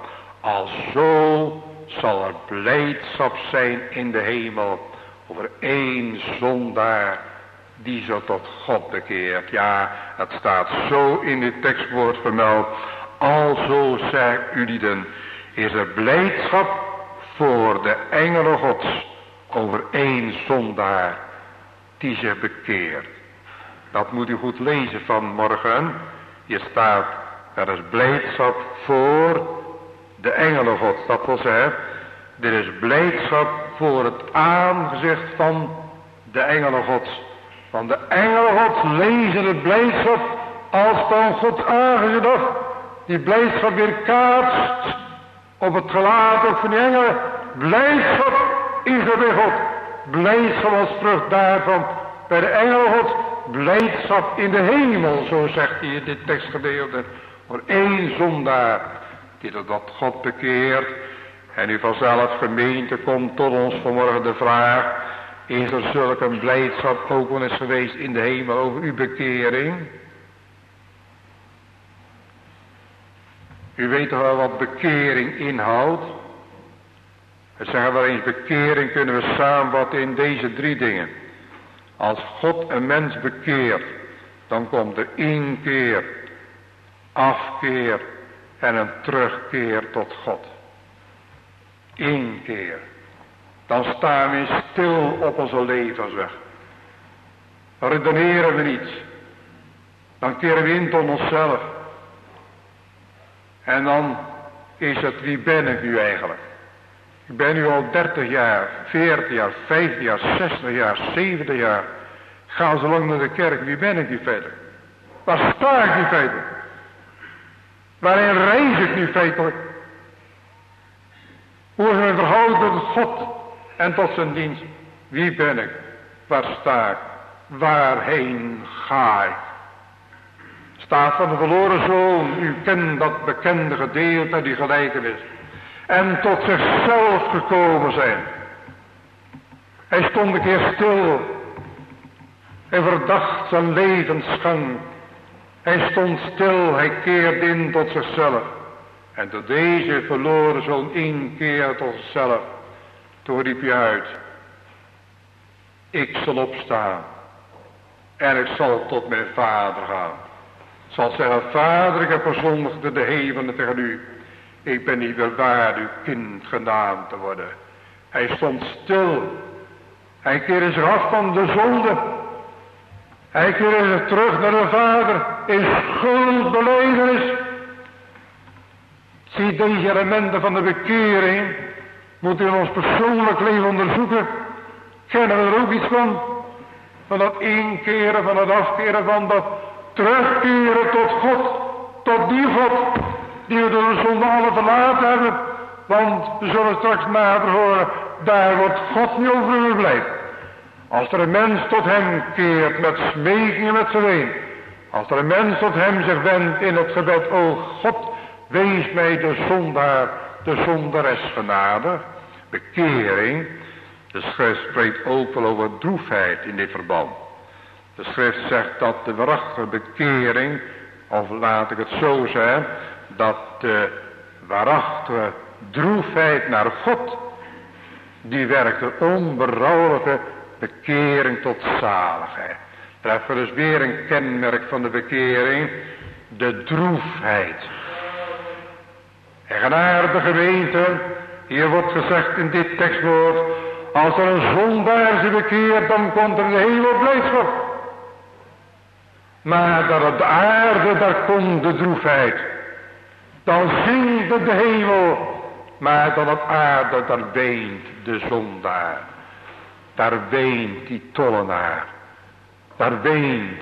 Alzo zal er blijdschap zijn in de hemel over één zondaar die zo tot God bekeert. Ja, het staat zo in dit tekstwoord vermeld. Alzo zeg u lieden, is er blijdschap voor de engelen Gods over één zondaar die zich bekeert. Dat moet u goed lezen vanmorgen. Hier staat, er is blijdschap voor de engelen Gods. Dat wil zeggen, er is blijdschap voor het aangezicht van de engelen Gods. Want de engelen Gods lezen de blijdschap als dan Gods aangezicht af. Die blijdschap weer kaatst op het gelaat ook van die engelen. Blijdschap is er bij God. Blijdschap als vrucht daarvan bij de engelen Gods. Blijdschap in de hemel, zo zegt hij in dit tekstgedeelte. Voor één zondaar die tot God bekeert. En u vanzelf gemeente komt tot ons vanmorgen de vraag. Is er zulke een blijdschap ook wel eens geweest in de hemel over uw bekering? U weet toch wel wat bekering inhoudt? Het zeggen wel eens, bekering kunnen we samenvatten in deze 3 dingen. Als God een mens bekeert, dan komt er inkeer, afkeer en een terugkeer tot God. Inkeer. Dan staan we stil op onze levensweg. Dan redeneren we niet. Dan keren we in tot onszelf. En dan is het, wie ben ik nu eigenlijk? Ik ben nu al 30 jaar, 40 jaar, 50 jaar, 60 jaar, 70 jaar. Ga zo lang naar de kerk, wie ben ik nu verder? Waar sta ik nu feitelijk? Waarin reis ik nu feitelijk? Hoe is mijn verhouding tot God en tot zijn dienst? Wie ben ik? Waar sta ik? Waarheen ga ik? Staat van de verloren zoon, u kent dat bekende gedeelte die gelijkenis. En tot zichzelf gekomen zijn. Hij stond een keer stil. Hij verdacht zijn levensgang. Hij stond stil, hij keerde in tot zichzelf. En door deze verloren zo'n inkeer tot zichzelf. Toen riep hij uit. Ik zal opstaan. En ik zal tot mijn vader gaan. Ik zal zeggen, vader, ik heb verzondigd in de hemelen tegen u. Ik ben niet meer waard uw kind genaamd te worden. Hij stond stil. Hij keerde zich af van de zonde. Hij keerde zich terug naar de vader in schuldbelijdenis. Zie deze elementen van de bekering. Moet u in ons persoonlijk leven onderzoeken. Kennen we er ook iets van? Van dat inkeren, van het afkeren, van dat terugkeren tot God. Tot die God die we door de zonde alle verlaten hebben. Want we zullen straks nader horen, daar wordt God niet over blijft. Als er een mens tot hem keert met smeking en met geween. Als er een mens tot hem zich wendt in het gebed, o God, wees mij de zondaar, de zondares genade. Bekering. De schrift spreekt ook wel over droefheid in dit verband. De schrift zegt dat de waarachtige bekering, of laat ik het zo zeggen, dat de waarachtige droefheid naar God die werkt een onberouwelijke bekering tot zaligheid. Treffen we dus weer een kenmerk van de bekering, de droefheid. En genaarde gemeente, hier wordt gezegd in dit tekstwoord, als er een zondaar zich bekeert, dan komt er de hemel blijdschap. Maar dat op de aarde, daar komt de droefheid. Dan zingt het de hemel, maar dan op aarde, daar weent de zondaar. Daar weent die tollenaar. Daar weent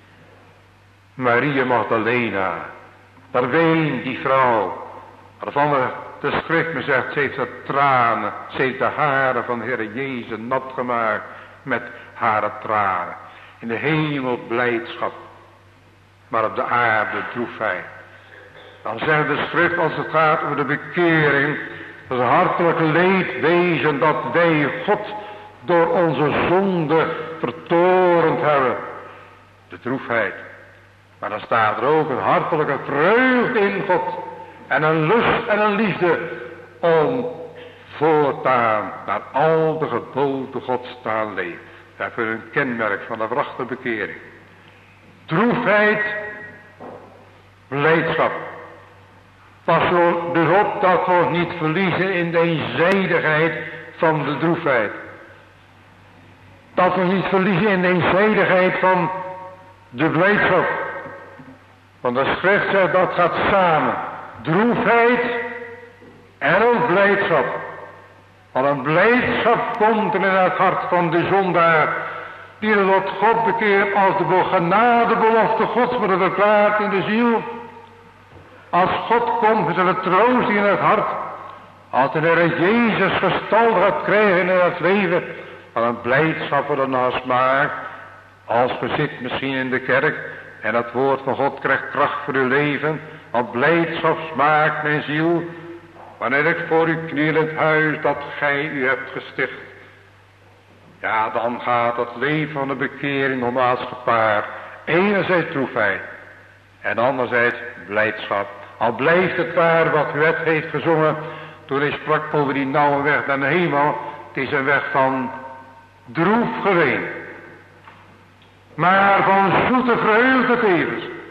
Maria Magdalena. Daar weent die vrouw. Waarvan de schrift me zegt, ze heeft de tranen, ze heeft de haren van de Heer Jezus nat gemaakt met haar tranen. In de hemel blijdschap, maar op de aarde droefheid. Dan zegt de schrift als het gaat over de bekering, dat is een hartelijk leedwezen dat wij God door onze zonde vertorend hebben. De droefheid. Maar dan staat er ook een hartelijke vreugde in God. En een lust en een liefde om voortaan naar al de geboden Gods te gaan leven. Dat is een kenmerk van de wrachte bekering. Droefheid, blijdschap. Pas dus op dat we ons niet verliezen in de eenzijdigheid van de droefheid. Dat we niet verliezen in de eenzijdigheid van de blijdschap. Want de schrift zegt dat gaat samen. Droefheid en ook blijdschap. Want een blijdschap komt er in het hart van de zondaar, die er tot God bekeert als de genadebelofte Gods worden verklaard in de ziel. Als God komt met een troost in het hart. Als de Heer Jezus gestalte gaat krijgen in het leven. Wat een blijdschap voor de naast maakt. Als ge zit misschien in de kerk. En het woord van God krijgt kracht voor uw leven. Wat blijdschap smaakt mijn ziel. Wanneer ik voor u kniel in het huis dat gij u hebt gesticht. Ja, dan gaat het leven van de bekering nogmaals gepaard. Enerzijds droefheid. En anderzijds blijdschap. Al blijft het waar wat Wet heeft gezongen. Toen hij sprak over die nauwe weg naar de hemel. Het is een weg van droef geween. Maar van zoete vreugde tevens. Het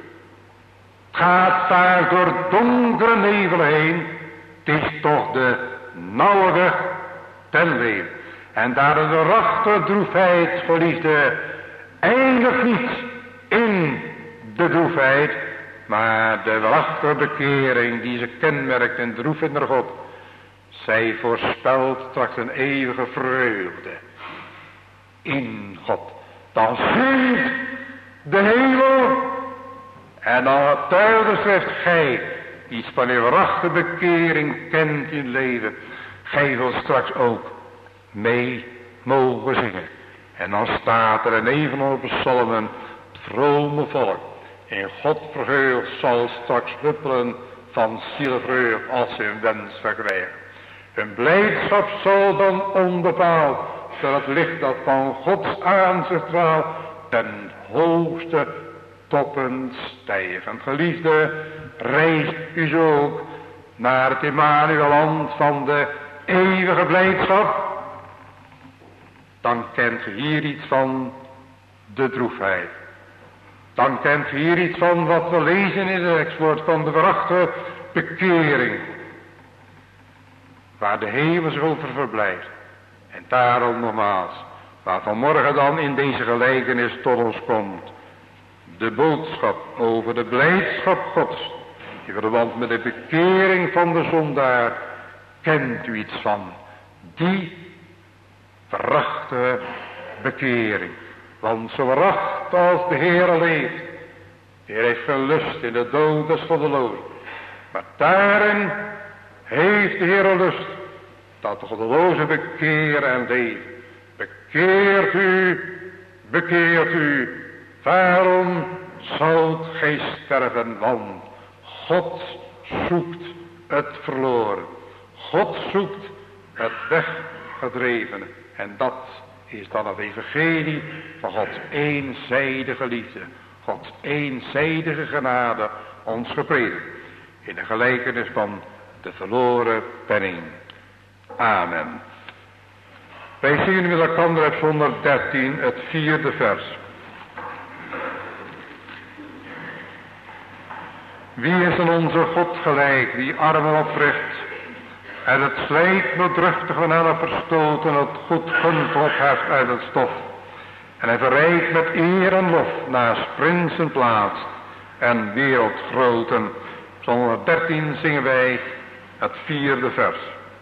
gaat daar door donkere nevelen heen. Het is toch de nauwe weg ten leven. En daar is de rachte droefheid, geliefde, eindigt niet in de droefheid. Maar de wachtige bekering die ze kenmerkt en droefheid naar God. Zij voorspelt straks een eeuwige vreugde in God. Dan zingt de hemel. En dan getuigt de schrift, gij die van uw wachtige bekering kent in leven. Gij wilt straks ook mee mogen zingen. En dan staat er in een van de psalmen, het vrome volk. En God verheugd zal straks huppelen van zielvreugd als ze hun wens verkrijgen. Hun blijdschap zal dan onbepaald, door het licht dat van Gods aanzicht straalt, ten hoogste toppen stijgen. Geliefde, reist u zo ook naar het Emmanueland van de eeuwige blijdschap. Dan kent u hier iets van de droefheid. Dan kent u hier iets van wat we lezen in het tekstwoord van de verachte bekering. Waar de hemel zich over verblijft. En daarom nogmaals, waar vanmorgen dan in deze gelijkenis tot ons komt. De boodschap over de blijdschap Gods. In verband met de bekering van de zondaar. Kent u iets van die verachte bekering. Want zo wacht als de Heer leeft. De Heer heeft geen lust in de dood des goddelozen. Maar daarin heeft de Heer lust. Dat de goddelozen bekeren en leven. Bekeert u, bekeert u. Waarom zult gij sterven? Want God zoekt het verloren. God zoekt het weggedrevene. En dat is dan het evangelie van Gods eenzijdige liefde. Gods eenzijdige genade ons gepredikt. In de gelijkenis van de verloren penning. Amen. Wij zien met elkaar uit 113 het 4e vers. Wie is aan onze God gelijk, die armen opricht en het slijk noodruftig van hen verstoten, het goed gunst heft uit het stof. En hij verrijkt met eer en lof naast prinsen plaatst en wereldgroten. Psalm 113 zingen wij het 4e vers.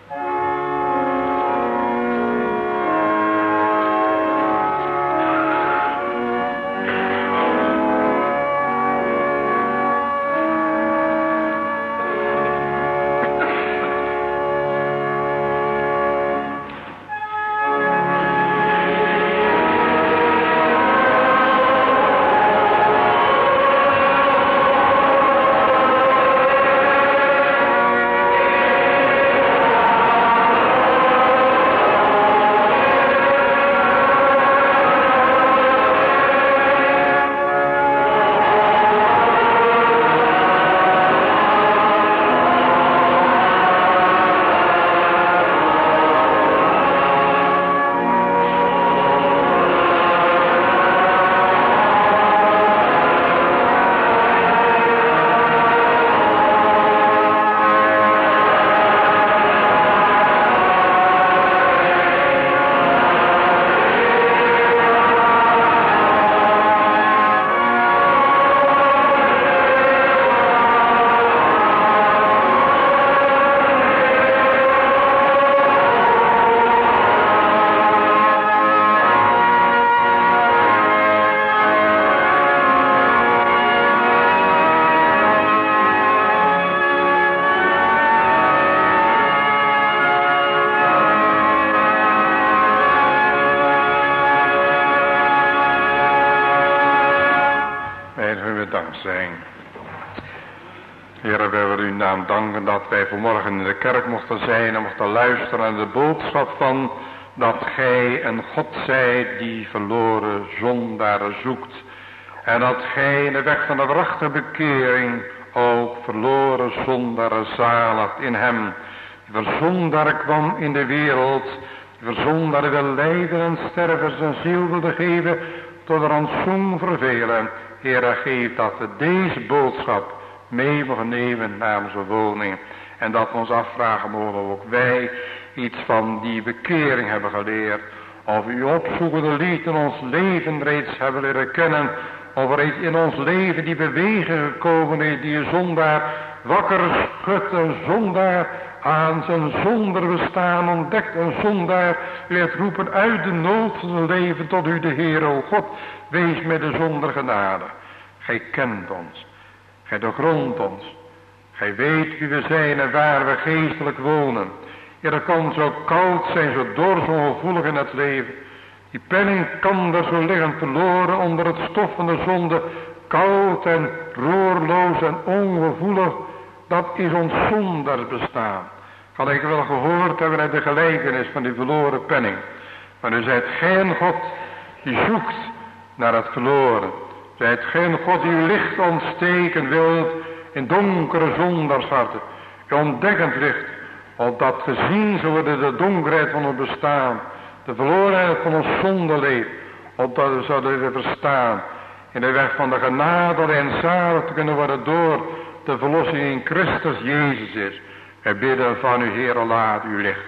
Danken dat wij vanmorgen in de kerk mochten zijn en mochten luisteren naar de boodschap van dat gij een God zijt die verloren zondaren zoekt. En dat gij in de weg van de waarachtige bekering ook verloren zondaren zaligt in hem. Die verzondare kwam in de wereld, die verzondare wil lijden en sterven, zijn ziel wilde geven tot een rantsoen vervelen. Heere, geef dat we deze boodschap mee mogen nemen naar onze woning. En dat we ons afvragen mogen of ook wij iets van die bekering hebben geleerd. Of u opzoekende lied in ons leven reeds hebben leren kennen. Of er iets in ons leven die beweging gekomen is, die een zondaar wakker schudt, een zondaar aan zijn zonder bestaan ontdekt, een zondaar leert roepen uit de nood van zijn leven tot u de Heer, o God, wees met de zonder genade. Gij kent ons. Gij doorgrondt ons. Gij weet wie we zijn en waar we geestelijk wonen. Ja, dat kan zo koud zijn, zo dor, zo ongevoelig in het leven. Die penning kan er zo liggen verloren onder het stof van de zonde. Koud en roerloos en ongevoelig. Dat is ons zonders bestaan. Had ik wel gehoord hebben uit de gelijkenis van die verloren penning. Maar u zijt geen God die zoekt naar het verloren. Zijt geen God die uw licht ontsteken wilt in donkere zondarsharten. U ontdekkend licht, opdat gezien zou worden de donkerheid van het bestaan. De verlorenheid van ons zondeleven, opdat we zouden willen verstaan. In de weg van de genade en zalig te kunnen worden door de verlossing in Christus Jezus is. Wij bidden van u, Heere, laat uw licht.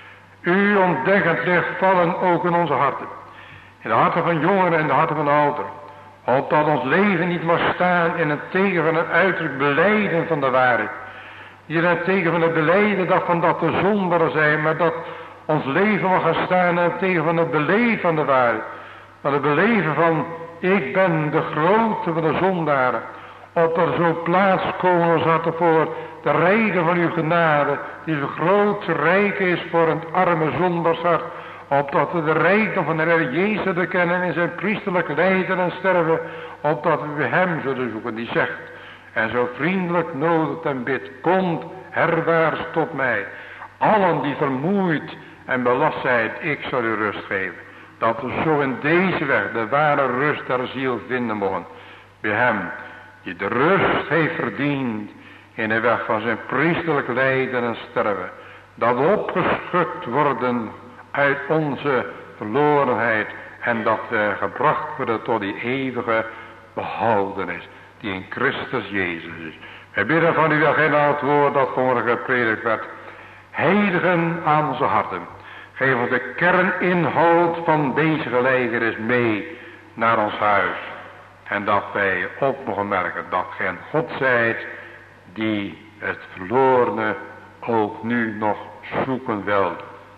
U ontdekkend licht vallen ook in onze harten. In de harten van jongeren en de harten van ouderen. Opdat ons leven niet mag staan in het teken van het uiterlijk belijden van de waarheid. Niet in het teken van het belijden dat we zonderen zijn, maar dat ons leven mag gaan staan in het teken van het beleven van de waarheid. Maar het beleven van, ik ben de grote van de zondaren. Opdat er zo plaats komen ons harten voor de rijken van uw genade, die zo groot rijk is voor een arme zondershart. Opdat we de rijkdom van de Heer Jezus te kennen in zijn priesterlijk lijden en sterven. Opdat we hem zullen zoeken die zegt en zo vriendelijk nodigt en bidt. Komt herwaarts tot mij. Allen die vermoeid en belast zijn, ik zal u rust geven. Dat we zo in deze weg de ware rust der ziel vinden mogen. Bij hem die de rust heeft verdiend in de weg van zijn priesterlijk lijden en sterven. Dat we opgeschud worden uit onze verlorenheid en dat we gebracht worden tot die eeuwige behoudenis die in Christus Jezus is. Wij bidden van u dat het woord dat vanmorgen gepredikt werd heiligen aan onze harten. Geef ons de kerninhoud van deze gelijkenis mee naar ons huis. En dat wij op mogen merken dat gij een God zijt die het verlorene ook nu nog zoeken wil.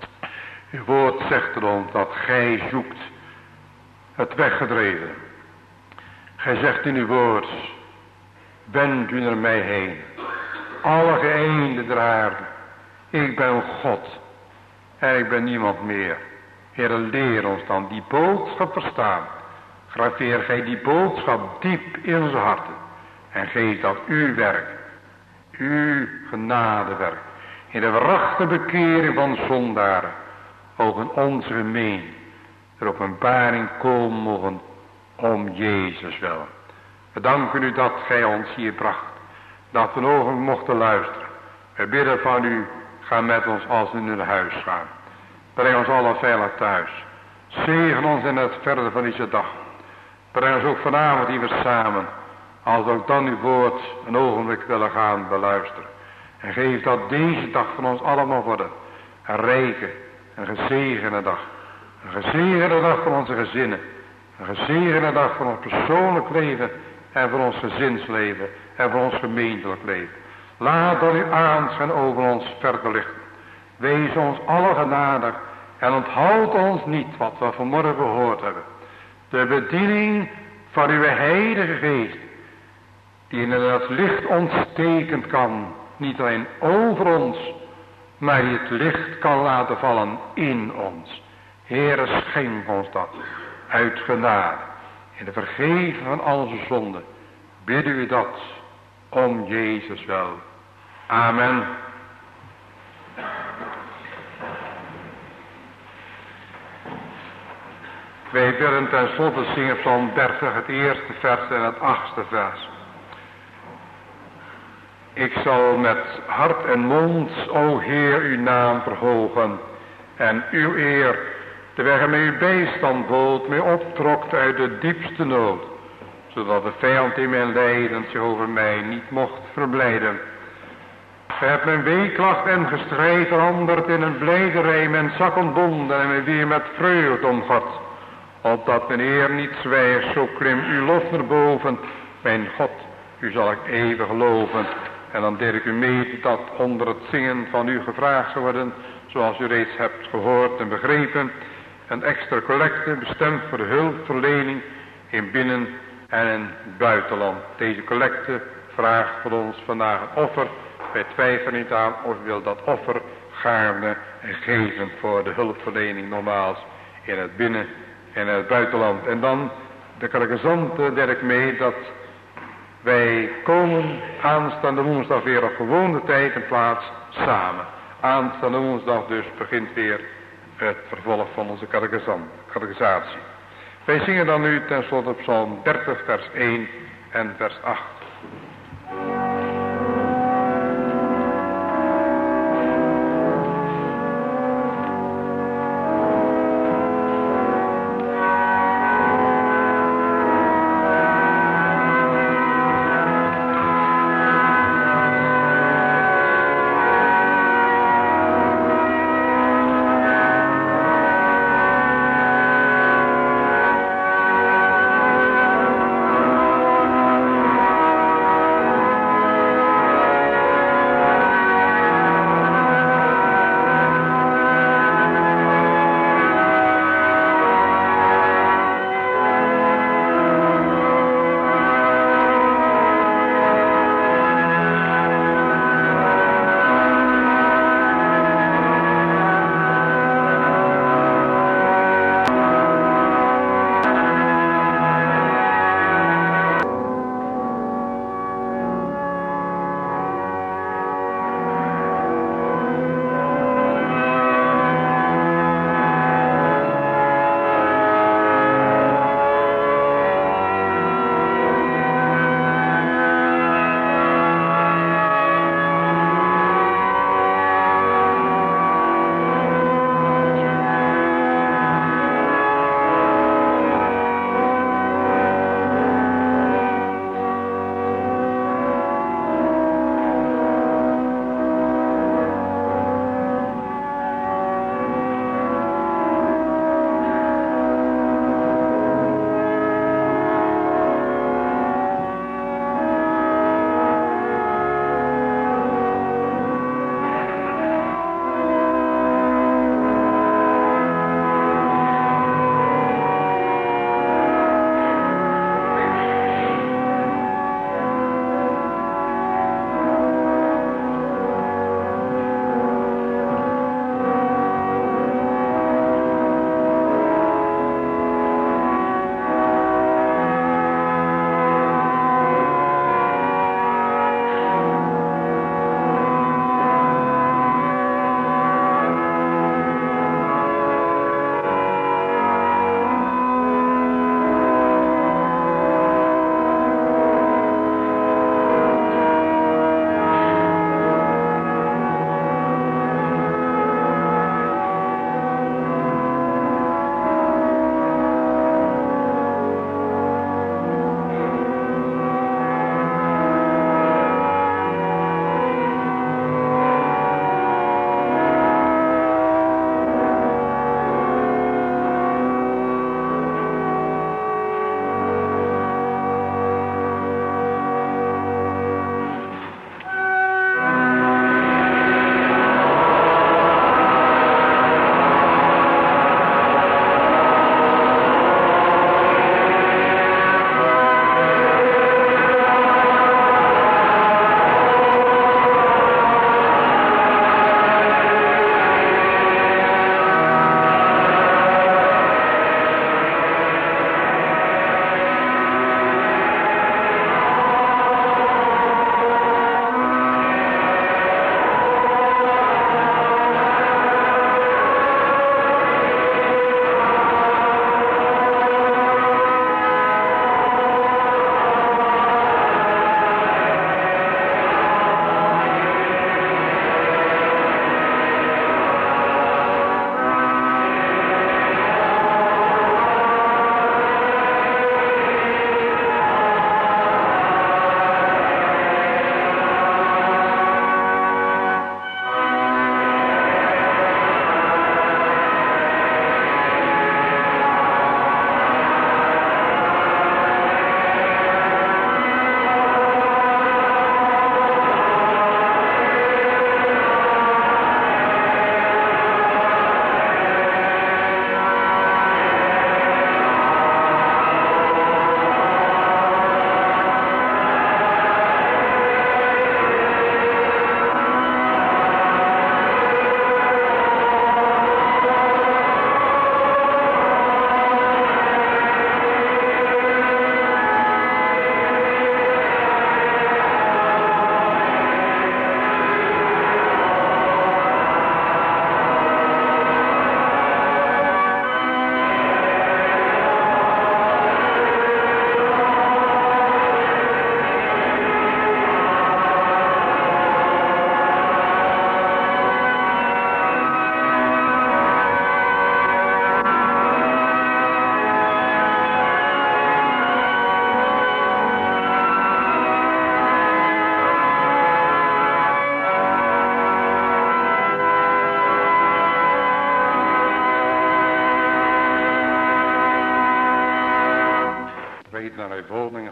Uw woord zegt er ons dat gij zoekt het weggedreven. Gij zegt in uw woord, wend u naar mij heen. Alle geëinden der aarde. Ik ben God. En ik ben niemand meer. Heere, leer ons dan die boodschap verstaan. Graveer gij die boodschap diep in onze harten. En geef dat uw werk, uw genadewerk, in de wrachte bekering van zondaren, ook in onze gemeen, er openbaring komen mogen om Jezus wel. We danken u dat gij ons hier bracht, dat we een ogenblik mochten luisteren. We bidden van u, ga met ons als we naar huis gaan. Breng ons allen veilig thuis. Zegen ons in het verder van deze dag. Breng ons ook vanavond hier weer samen, als we ook dan uw woord een ogenblik willen gaan beluisteren. En geef dat deze dag van ons allemaal worden een rijke, een gezegende dag. Een gezegende dag van onze gezinnen. Een gezegende dag van ons persoonlijk leven en van ons gezinsleven en van ons gemeentelijk leven. Laat dat uw aanschijn over ons verder lichten. Wees ons alle genadig en onthoud ons niet wat we vanmorgen gehoord hebben. De bediening van uw heilige geest, die in het licht ontstekend kan, niet alleen over ons, maar die het licht kan laten vallen in ons. Heere, schenk ons dat uit genade, in de vergeving van al onze zonden. Bidden u dat om Jezus wel. Amen. Wij willen ten slotte zingen Psalm 30, het eerste vers en het 8e vers. Ik zal met hart en mond, o Heer, uw naam verhogen en uw eer, terwijl gij mij uw bijstand bood, mij optrokt uit de diepste nood, zodat de vijand in mijn lijden zich over mij niet mocht verblijden. Gij hebt mijn weeklacht en gestrijd veranderd in een blijderij, mijn zak ontbonden en mij weer met vreugde omvat. Opdat mijn eer niet zwijgt, zo klim uw lof naar boven. Mijn God, u zal ik eeuwig loven. En dan deel ik u mee dat onder het zingen van u gevraagd zal worden, zoals u reeds hebt gehoord en begrepen, een extra collecte bestemd voor de hulpverlening in binnen- en in buitenland. Deze collecte vraagt voor ons vandaag een offer. Wij twijfelen niet aan of u wilt dat offer gaarne en geven voor de hulpverlening nogmaals in het binnen- en in het buitenland. En dan de kerkgezanten deel ik mee dat wij komen aanstaande woensdag weer op gewone tijd en plaats samen. Aanstaande woensdag dus begint weer het vervolg van onze kerkgezantie. Wij zingen dan nu tenslotte op Psalm 30 vers 1 en vers 8.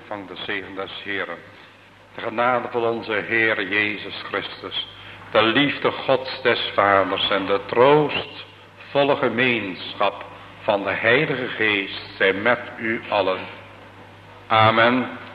ontvang de zegen des Heeren. De genade van onze Heer Jezus Christus, de liefde Gods des Vaders en de troostvolle gemeenschap van de Heilige Geest zijn met u allen. Amen.